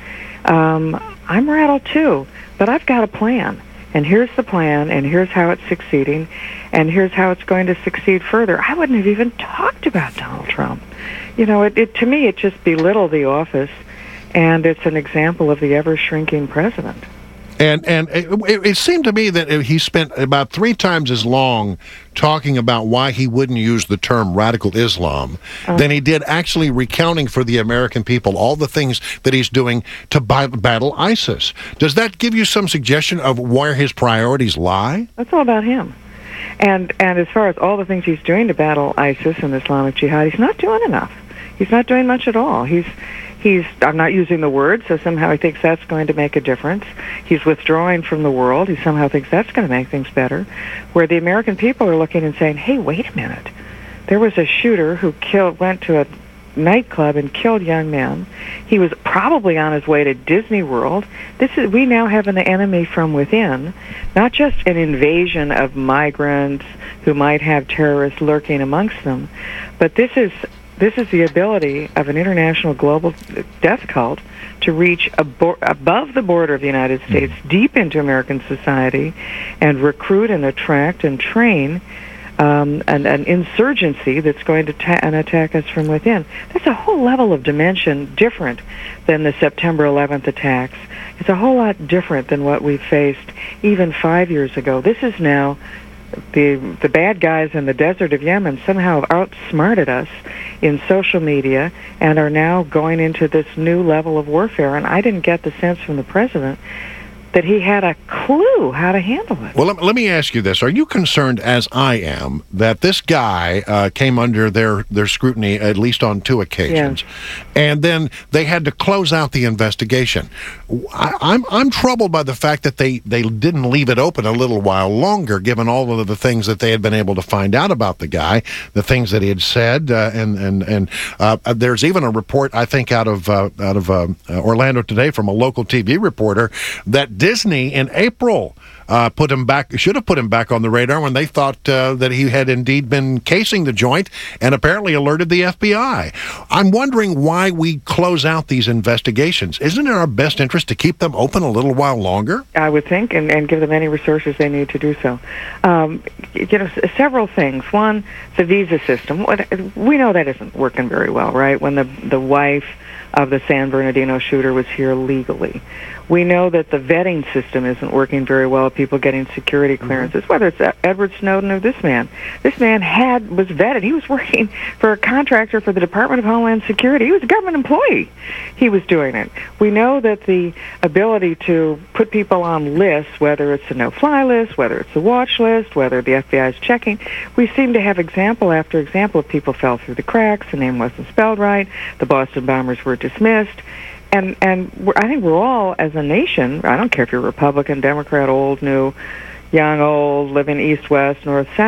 S6: Um, I'm rattled too, but I've got a plan. And here's the plan, and here's how it's succeeding, and here's how it's going to succeed further. I wouldn't have even talked about Donald Trump. You know, it, it to me, it just belittled the office, and it's an example of the ever-shrinking president.
S14: And and it, it seemed to me that he spent about three times as long talking about why he wouldn't use the term radical Islam uh, than he did actually recounting for the American people all the things that he's doing to battle ISIS. Does that give you some suggestion of where his priorities lie?
S6: That's all about him. And and as far as all the things he's doing to battle ISIS and Islamic Jihad, he's not doing enough. He's not doing much at all. He's He's, I'm not using the word, so somehow he thinks that's going to make a difference. He's withdrawing from the world. He somehow thinks that's going to make things better. Where the American people are looking and saying, hey, wait a minute. There was a shooter who killed, went to a nightclub and killed young men. He was probably on his way to Disney World. This is, we now have an enemy from within, not just an invasion of migrants who might have terrorists lurking amongst them, but this is This is the ability of an international global death cult to reach abo- above the border of the United States, mm. deep into American society, and recruit and attract and train um, an, an insurgency that's going to ta- and attack us from within. That's a whole level of dimension different than the September eleventh attacks. It's a whole lot different than what we faced even five years ago. This is now the the bad guys in the desert of Yemen somehow have outsmarted us in social media and are now going into this new level of warfare. And I didn't get the sense from the president that he had a clue how to handle it.
S14: Well, let, let me ask you this. Are you concerned, as I am, that this guy uh, came under their, their scrutiny at least on two occasions, yeah. and then they had to close out the investigation? I, I'm I'm troubled by the fact that they, they didn't leave it open a little while longer, given all of the things that they had been able to find out about the guy, the things that he had said, uh, and and and uh, there's even a report, I think, out of uh, out of uh, Orlando today from a local T V reporter that Disney in April uh, put him back, should have put him back on the radar when they thought uh, that he had indeed been casing the joint, and apparently alerted the F B I. I'm wondering why we close out these investigations. Isn't it in our best interest to keep them open a little while longer?
S6: I would think, and, and give them any resources they need to do so. Um, you know, several things. One, the visa system. We know that isn't working very well, right? When the the wife of the San Bernardino shooter was here legally. We know that the vetting system isn't working very well, people getting security clearances, mm-hmm. whether it's Edward Snowden or this man. This man had was vetted. He was working for a contractor for the Department of Homeland Security. He was a government employee. He was doing it. We know that the ability to put people on lists, whether it's a no-fly list, whether it's a watch list, whether the F B I is checking, we seem to have example after example of people fell through the cracks, the name wasn't spelled right, the Boston bombers were dismissed. And and we're, I think we're all, as a nation, I don't care if you're Republican, Democrat, old, new, young, old, living east, west, north, south,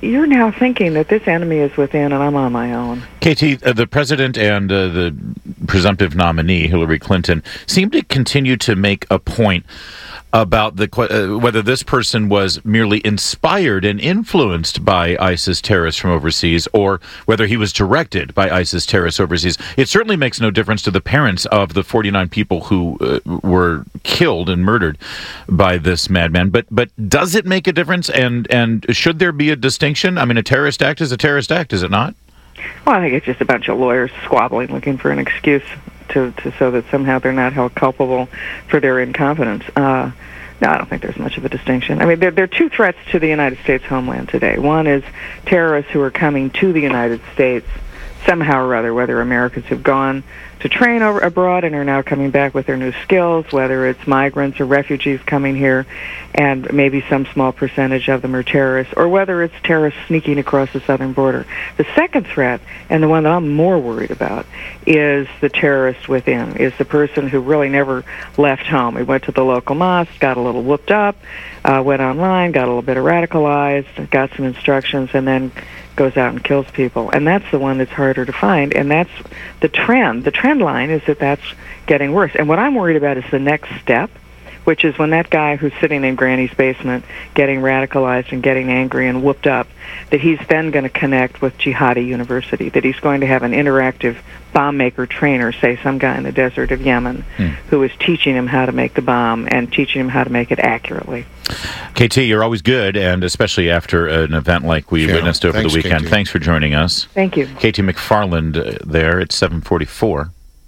S6: you're now thinking that this enemy is within, and I'm on my own.
S11: K T, uh, the president and uh, the presumptive nominee, Hillary Clinton, seem to continue to make a point about the uh, whether this person was merely inspired and influenced by ISIS terrorists from overseas, or whether he was directed by ISIS terrorists overseas. It certainly makes no difference to the parents of the forty-nine people who uh, were killed and murdered by this madman. But but does it make a difference? And and should there be a distinction? I mean, a terrorist act is a terrorist act, is it not?
S6: Well, I think it's just a bunch of lawyers squabbling, looking for an excuse to, to so that somehow they're not held culpable for their incompetence. Uh, no, I don't think there's much of a distinction. I mean, there, there are two threats to the United States homeland today. One is terrorists who are coming to the United States somehow or other, whether Americans have gone to train over abroad and are now coming back with their new skills, whether it's migrants or refugees coming here, and maybe some small percentage of them are terrorists, or whether it's terrorists sneaking across the southern border. The second threat, and the one that I'm more worried about, is the terrorist within, is the person who really never left home. He went to the local mosque, got a little whooped up, uh, went online, got a little bit of radicalized, got some instructions, and then goes out and kills people. And that's the one that's harder to find, and that's the trend. The trend line is that that's getting worse. And what I'm worried about is the next step, which is when that guy who's sitting in Granny's basement getting radicalized and getting angry and whooped up, that he's then going to connect with Jihadi University, that he's going to have an interactive bomb maker trainer, say some guy in the desert of Yemen, hmm. who is teaching him how to make the bomb and teaching him how to make it accurately.
S11: K T, you're always good, and especially after an event like we yeah. witnessed over Thanks, the weekend. K T. Thanks for joining us.
S6: Thank you.
S11: K T McFarland uh, there at seven forty-four.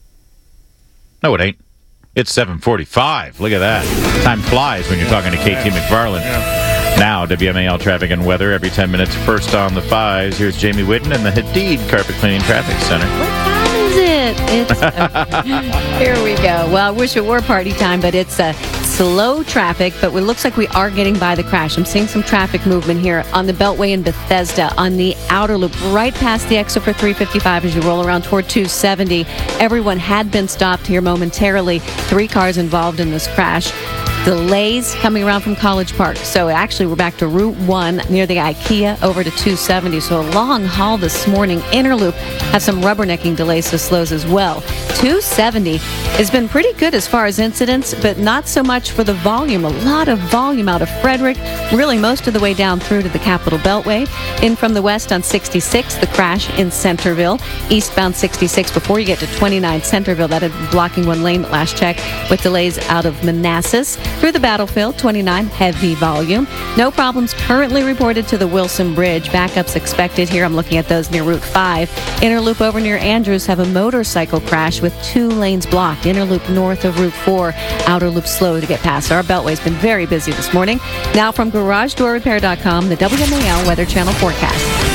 S11: No, it ain't. It's seven forty-five. Look at that. Time flies when you're talking to K T McFarland. Yeah. Now, W M A L traffic and weather every ten minutes. First on the fives, here's Jamie Whitten in the Hadid Carpet Cleaning Traffic Center.
S12: What time is it? It's uh, here we go. Well, I wish it were party time, but it's a uh, slow traffic, but it looks like we are getting by the crash. I'm seeing some traffic movement here on the Beltway in Bethesda, on the outer loop, right past the exit for three fifty-five as you roll around toward two seventy. Everyone had been stopped here momentarily. Three cars involved in this crash. Delays coming around from College Park. So actually we're back to Route one near the IKEA over to two seventy. So a long haul this morning. Inner loop has some rubbernecking delays, so slows as well. two seventy has been pretty good as far as incidents, but not so much for the volume. A lot of volume out of Frederick, really most of the way down through to the Capitol Beltway. In from the west on sixty-six, the crash in Centerville. Eastbound sixty-six before you get to twenty-nine Centerville. That had been blocking one lane at last check, with delays out of Manassas. Through the Battlefield, twenty-nine, heavy volume. No problems currently reported to the Wilson Bridge. Backups expected here. I'm looking at those near Route five. Inner loop over near Andrews have a motorcycle crash with two lanes blocked. Inner loop north of Route four. Outer loop slow to get past. Our Beltway's been very busy this morning. Now from Garage Door Repair dot com, the W M A L Weather Channel forecast.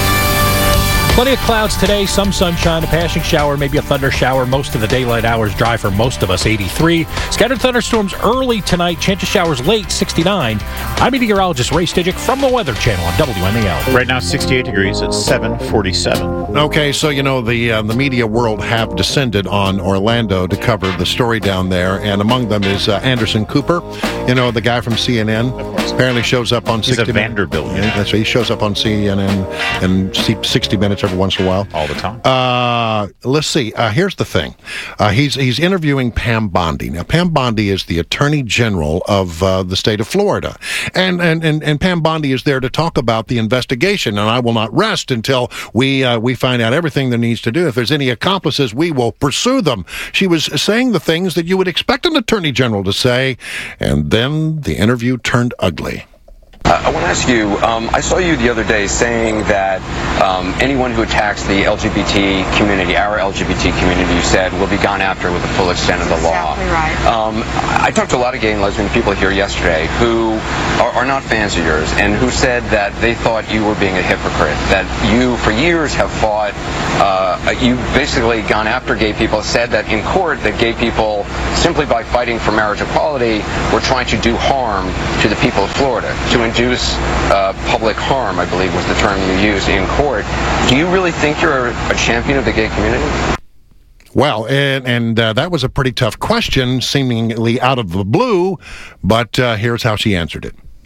S13: Plenty of clouds today, some sunshine, a passing shower, maybe a thunder shower. Most of the daylight hours dry for most of us, eighty-three. Scattered thunderstorms early tonight, chance of showers late, sixty-nine. I'm meteorologist Ray Stidgick from the Weather Channel on W M A L.
S11: Right now, sixty-eight degrees at seven forty-seven.
S14: Okay, so, you know, the uh, the media world have descended on Orlando to cover the story down there, and among them is uh, Anderson Cooper, you know, the guy from C N N. Apparently shows up on
S11: He's
S14: sixty
S11: a Vanderbilt.
S14: Minutes. Yeah, that's right. He shows up on C N N and sixty Minutes every once in a while.
S11: All the time.
S14: Uh, let's see. Uh, here's the thing. Uh, he's he's interviewing Pam Bondi. Now, Pam Bondi is the Attorney General of uh, the state of Florida. And, and, and, and Pam Bondi is there to talk about the investigation. And I will not rest until we, uh, we find out everything there needs to do. If there's any accomplices, we will pursue them. She was saying the things that you would expect an Attorney General to say. And then the interview turned ugly.
S10: Uh, I want to ask you, um, I saw you the other day saying that um, anyone who attacks the L G B T community, our L G B T community, you said, will be gone after with the full extent of the law.
S17: Exactly right.
S10: Um, I talked to a lot of gay and lesbian people here yesterday who are, are not fans of yours and who said that they thought you were being a hypocrite, that you for years have fought, uh, you've basically gone after gay people, said that in court that gay people, simply by fighting for marriage equality, were trying to do harm to the people of Florida, to induce uh, public harm, I believe was the term you used in court. Do you really think you're a champion of the gay community?
S14: Well, and, and uh, that was a pretty tough question, seemingly out of the blue, but uh, here's how she answered it.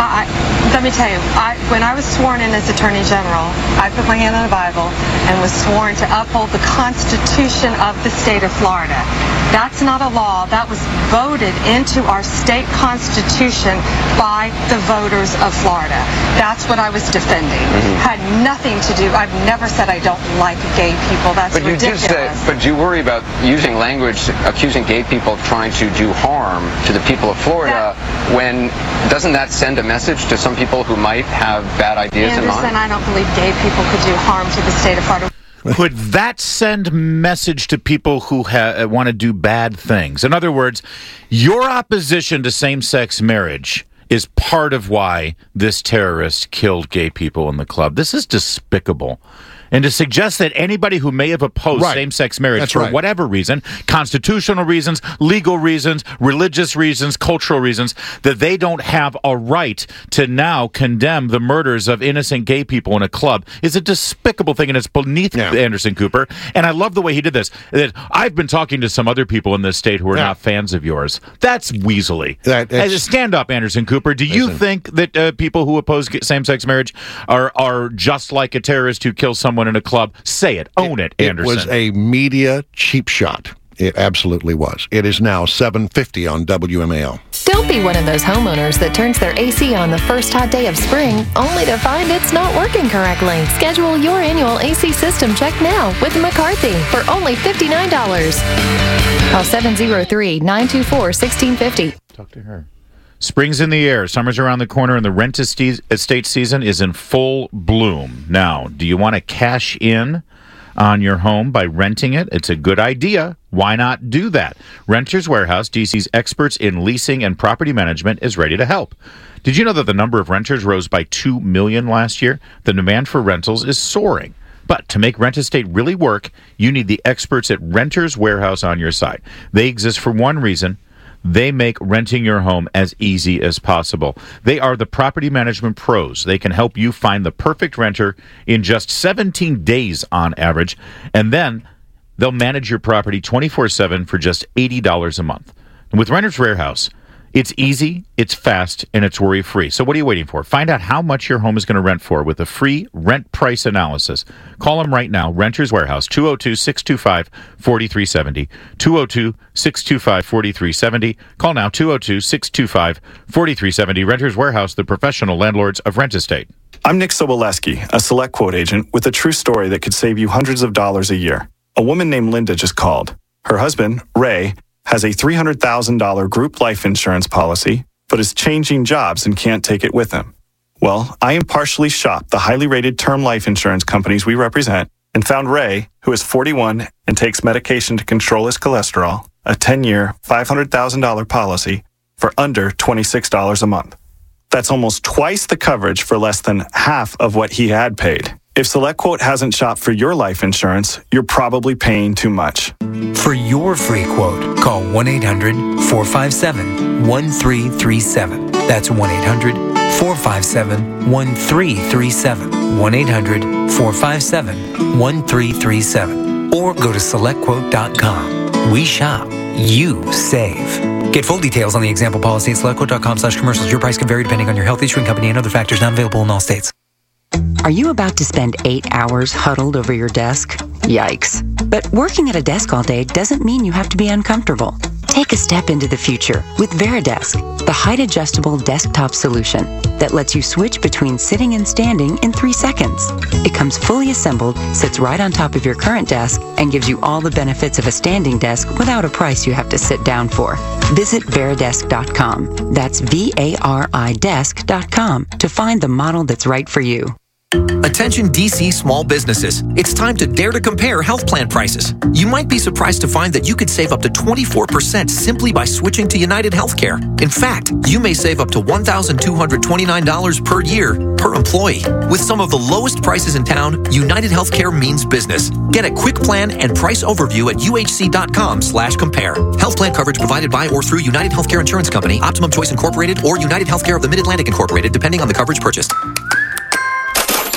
S16: I, let me tell you, I, when I was sworn in as Attorney General, I put my hand on the Bible and was sworn to uphold the Constitution of the state of Florida. That's not a law. That was voted into our state constitution by the voters of Florida. That's what I was defending. Mm-hmm. Had nothing to do, I've never said I don't like gay people. That's
S10: but
S16: ridiculous.
S10: You do say, but do you worry about using language accusing gay people of trying to do harm to the people of Florida that, when doesn't that send a message to some people who might have bad ideas
S16: Anderson,
S10: in mind?
S16: I don't believe gay people could do harm to the state of Florida.
S11: Could that send message to people who ha- want to do bad things? In other words, your opposition to same-sex marriage is part of why this terrorist killed gay people in the club. This is despicable. And to suggest that anybody who may have opposed right. same-sex marriage
S14: That's
S11: for
S14: right.
S11: whatever reason, constitutional reasons, legal reasons, religious reasons, cultural reasons, that they don't have a right to now condemn the murders of innocent gay people in a club is a despicable thing, and it's beneath yeah. Anderson Cooper. And I love the way he did this. That I've been talking to some other people in this state who are yeah. not fans of yours. That's weaselly. That, As stand up, Anderson Cooper. Do you
S14: listen.
S11: think that uh, people who oppose same-sex marriage are, are just like a terrorist who kills someone in a club? Say it. Own it, it Anderson.
S14: It was a media cheap shot. It absolutely was. It is now seven fifty on W M A L.
S17: Don't be one of those homeowners that turns their A C on the first hot day of spring, only to find it's not working correctly. Schedule your annual A C system check now with McCarthy for only fifty-nine dollars. Call seven oh three, nine two four, one six five oh.
S11: Talk to her. Spring's in the air, summer's around the corner, and the rent estate season is in full bloom. Now, do you want to cash in on your home by renting it? It's a good idea. Why not do that? Renters Warehouse, D C's experts in leasing and property management, is ready to help. Did you know that the number of renters rose by two million last year? The demand for rentals is soaring. But to make Rent Estate really work, you need the experts at Renters Warehouse on your side. They exist for one reason. They make renting your home as easy as possible. They are the property management pros. They can help you find the perfect renter in just seventeen days on average, and then they'll manage your property twenty-four seven for just eighty dollars a month. And with Renters Warehouse, it's easy, it's fast, and it's worry-free. So what are you waiting for? Find out how much your home is going to rent for with a free rent price analysis. Call them right now, Renters Warehouse, two oh two, six two five, four three seven oh, two oh two, six two five, four three seven oh. Call now, two oh two, six two five, four three seven oh. Renters Warehouse, the professional landlords of Rent Estate.
S18: I'm Nick Soboleski, a Select Quote agent with a true story that could save you hundreds of dollars a year. A woman named Linda just called. Her husband, Ray, has a three hundred thousand dollars group life insurance policy, but is changing jobs and can't take it with him. Well, I impartially shopped the highly rated term life insurance companies we represent and found Ray, who is forty-one and takes medication to control his cholesterol, a ten-year, five hundred thousand dollars policy for under twenty-six dollars a month. That's almost twice the coverage for less than half of what he had paid. If SelectQuote hasn't shopped for your life insurance, you're probably paying too much.
S19: For your free quote, call one eight hundred, four five seven, one three three seven. That's one eight hundred, four five seven, one three three seven. one eight hundred, four five seven, one three three seven. Or go to select quote dot com. We shop. You save. Get full details on the example policy at select quote dot com slash commercials. Your price can vary depending on your health, issuing company, and other factors not available in all states.
S25: Are you about to spend eight hours huddled over your desk? Yikes. But working at a desk all day doesn't mean you have to be uncomfortable. Take a step into the future with Veridesk, the height-adjustable desktop solution that lets you switch between sitting and standing in three seconds. It comes fully assembled, sits right on top of your current desk, and gives you all the benefits of a standing desk without a price you have to sit down for. Visit Veridesk dot com. That's V A R I desk dot com to find the model that's right for you.
S26: Attention D C small businesses. It's time to dare to compare health plan prices. You might be surprised to find that you could save up to twenty-four percent simply by switching to United Healthcare. In fact, you may save up to one thousand two hundred twenty-nine dollars per year per employee. With some of the lowest prices in town, United Healthcare means business. Get a quick plan and price overview at U H C dot com slash compare. Health plan coverage provided by or through United Healthcare Insurance Company, Optimum Choice Incorporated, or United Healthcare of the Mid-Atlantic Incorporated, depending on the coverage purchased.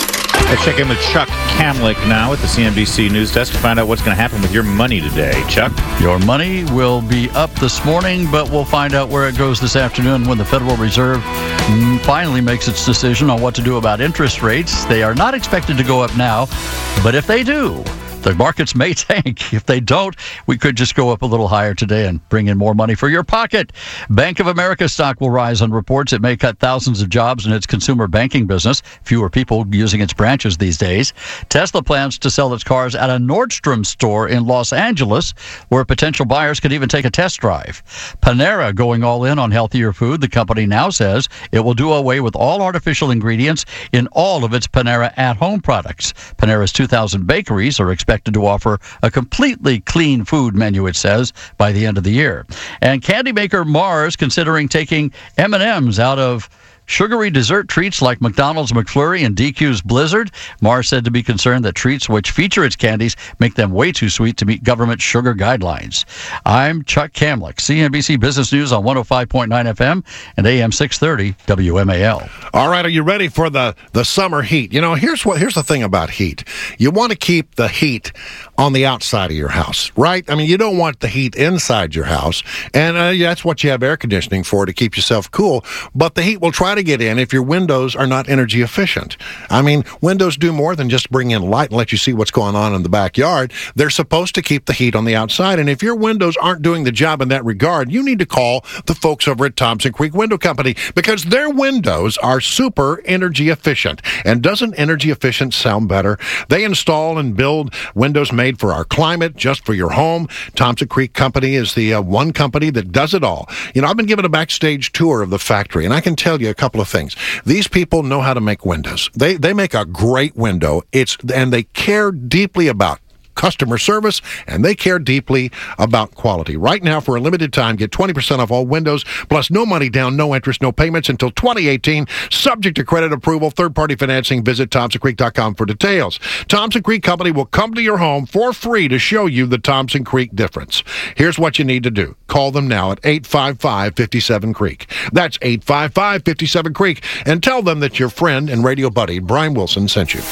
S11: Let's check in with Chuck Kamlick now at the C N B C News Desk to find out what's going to happen with your money today. Chuck?
S1: Your money will be up this morning, but we'll find out where it goes this afternoon when the Federal Reserve finally makes its decision on what to do about interest rates. They are not expected to go up now, but if they do, the markets may tank. If they don't, we could just go up a little higher today and bring in more money for your pocket. Bank of America stock will rise on reports it may cut thousands of jobs in its consumer banking business. Fewer people using its branches these days. Tesla plans to sell its cars at a Nordstrom store in Los Angeles, where potential buyers could even take a test drive. Panera going all in on healthier food. The company now says it will do away with all artificial ingredients in all of its Panera at-home products. Panera's two thousand bakeries are expected to offer a completely clean food menu, it says, by the end of the year. And candy maker Mars considering taking M and M's out of sugary dessert treats like McDonald's McFlurry and D Q's Blizzard. Mars said to be concerned that treats which feature its candies make them way too sweet to meet government sugar guidelines. I'm Chuck Kamlick, C N B C Business News on one oh five point nine F M and A M six thirty W M A L.
S14: All right, are you ready for the, the summer heat? You know, here's what here's the thing about heat. You want to keep the heat on the outside of your house, right? I mean, you don't want the heat inside your house, and uh, that's what you have air conditioning for, to keep yourself cool, but the heat will try to get in if your windows are not energy efficient. I mean, windows do more than just bring in light and let you see what's going on in the backyard. They're supposed to keep the heat on the outside, and if your windows aren't doing the job in that regard, you need to call the folks over at Thompson Creek Window Company, because their windows are super energy efficient. And doesn't energy efficient sound better? They install and build windows made for our climate, just for your home. Thompson Creek Company is the uh, one company that does it all. You know, I've been given a backstage tour of the factory, and I can tell you a couple of things. These people know how to make windows. They they make a great window. It's and they care deeply about customer service, and they care deeply about quality. Right now, for a limited time, get twenty percent off all windows, plus no money down, no interest, no payments until twenty eighteen, subject to credit approval, third-party financing. Visit Thompson Creek dot com for details. Thompson Creek Company will come to your home for free to show you the Thompson Creek difference. Here's what you need to do. Call them now at eight five five, five seven, Creek. That's eight five five, five seven, Creek, and tell them that your friend and radio buddy, Brian Wilson, sent you.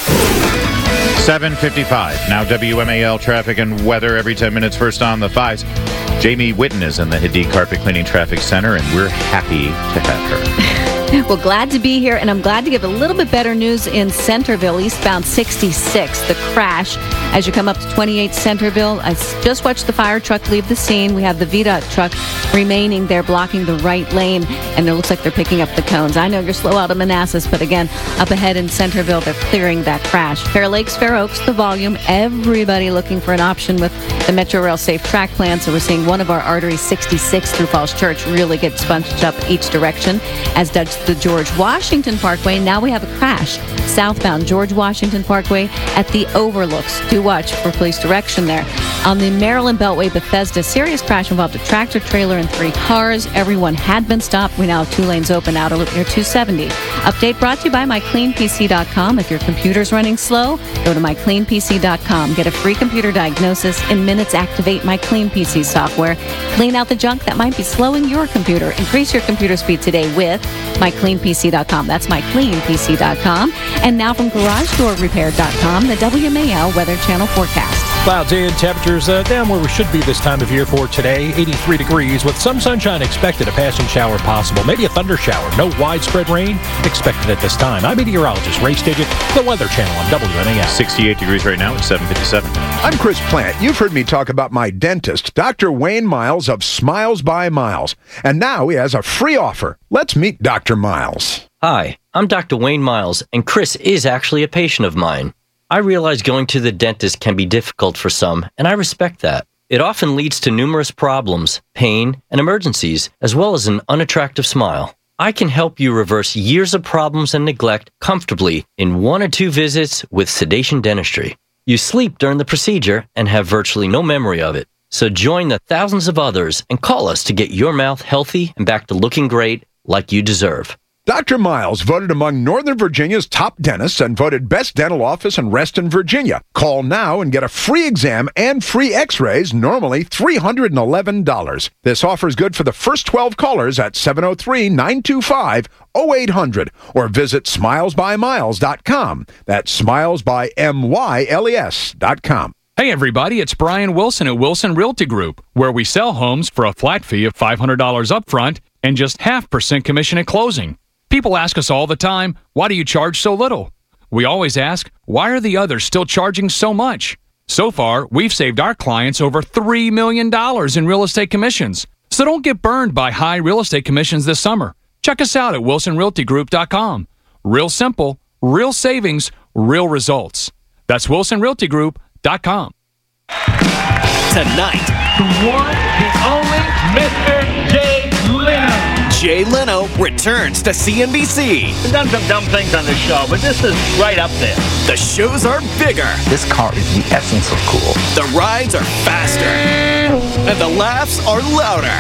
S11: seven fifty-five. Now W M A L traffic and weather every ten minutes. First on the fives. Jamie Witten is in the Hadid Carpet Cleaning Traffic Center, and we're happy to have her.
S12: Well, glad to be here, and I'm glad to give a little bit better news in Centerville, eastbound sixty-six. The crash as you come up to twenty-eight Centerville. I just watched the fire truck leave the scene. We have the V DOT truck remaining there, blocking the right lane, and it looks like they're picking up the cones. I know you're slow out of Manassas, but again, up ahead in Centerville, they're clearing that crash. Fair Lakes, Fair Oaks, the volume. Everybody looking for an option with the Metro Rail Safe Track plan, so we're seeing one of our arteries, sixty-six through Falls Church, really get bunched up each direction, as does the George Washington Parkway. Now we have a crash southbound George Washington Parkway at the overlooks. Do watch for police direction there. On the Maryland Beltway, Bethesda, serious crash involved a tractor trailer and three cars. Everyone had been stopped. We now have two lanes open out near two seventy. Update brought to you by my clean P C dot com. If your computer's running slow, go to my clean P C dot com. Get a free computer diagnosis. In minutes, activate My Clean P C software. Clean out the junk that might be slowing your computer. Increase your computer speed today with my clean P C dot com. That's my clean P C dot com. And now from garage door repair dot com, the W M A L Weather Channel forecast.
S13: Clouds in, temperatures uh, down where we should be this time of year for today. eighty-three degrees with some sunshine expected, a passing shower possible, maybe a thunder shower. No widespread rain expected at this time. I'm meteorologist Ray Stiggett, the Weather Channel on W M A L.
S11: sixty-eight degrees right now. It's seven fifty-seven.
S4: I'm Chris Plant. You've heard me talk about my dentist, Doctor Wayne Miles of Smiles by Miles. And now he has a free offer. Let's meet Doctor Miles.
S15: Hi, I'm Doctor Wayne Miles, and Chris is actually a patient of mine. I realize going to the dentist can be difficult for some, and I respect that. It often leads to numerous problems, pain, and emergencies, as well as an unattractive smile. I can help you reverse years of problems and neglect comfortably in one or two visits with sedation dentistry. You sleep during the procedure and have virtually no memory of it. So join the thousands of others and call us to get your mouth healthy and back to looking great like you deserve.
S4: Doctor Miles, voted among Northern Virginia's top dentists and voted best dental office in Reston, Virginia. Call now and get a free exam and free x-rays, normally three hundred eleven dollars. This offer is good for the first twelve callers at seven oh three, nine two five, oh eight hundred or visit smiles by miles dot com. That's smiles by M Y L E S dot com.
S5: Hey everybody, it's Brian Wilson at Wilson Realty Group, where we sell homes for a flat fee of five hundred dollars up front and just half percent commission at closing. People ask us all the time, why do you charge so little? We always ask, why are the others still charging so much? So far, we've saved our clients over three million dollars in real estate commissions. So don't get burned by high real estate commissions this summer. Check us out at wilson realty group dot com. Real simple, real savings, real results. That's wilson realty group dot com.
S20: Tonight, the one, the only Mister Jay Leno. Jay Leno returns to C N B C.
S21: We've done some dumb things on this show, but this is right up there.
S20: The shows are bigger.
S21: This car is the essence of cool.
S20: The rides are faster. And the laughs are louder.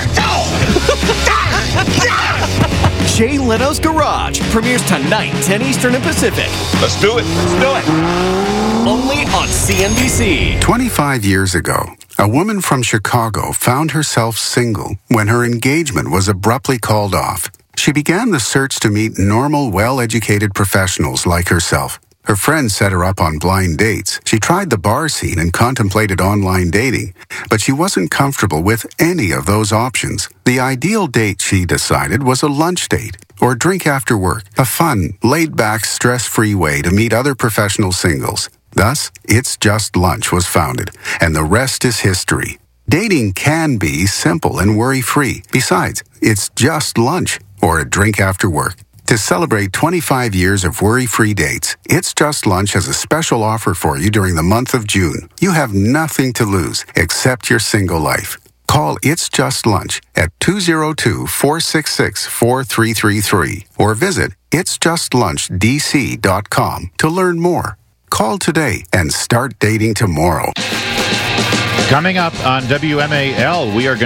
S20: Jay Leno's Garage premieres tonight, ten Eastern and Pacific.
S21: Let's do it. Let's do it.
S20: Only on C N B C.
S22: twenty-five years ago, a woman from Chicago found herself single when her engagement was abruptly called off. She began the search to meet normal, well-educated professionals like herself. Her friends set her up on blind dates. She tried the bar scene and contemplated online dating, but she wasn't comfortable with any of those options. The ideal date, she decided, was a lunch date or drink after work, a fun, laid-back, stress-free way to meet other professional singles. Thus, It's Just Lunch was founded, and the rest is history. Dating can be simple and worry-free. Besides, it's just lunch or a drink after work. To celebrate twenty-five years of worry-free dates, It's Just Lunch has a special offer for you during the month of June. You have nothing to lose except your single life. Call It's Just Lunch at two oh two, four six six, four three three three or visit its just lunch d c dot com to learn more. Call today and start dating tomorrow.
S11: Coming up on W M A L, we are going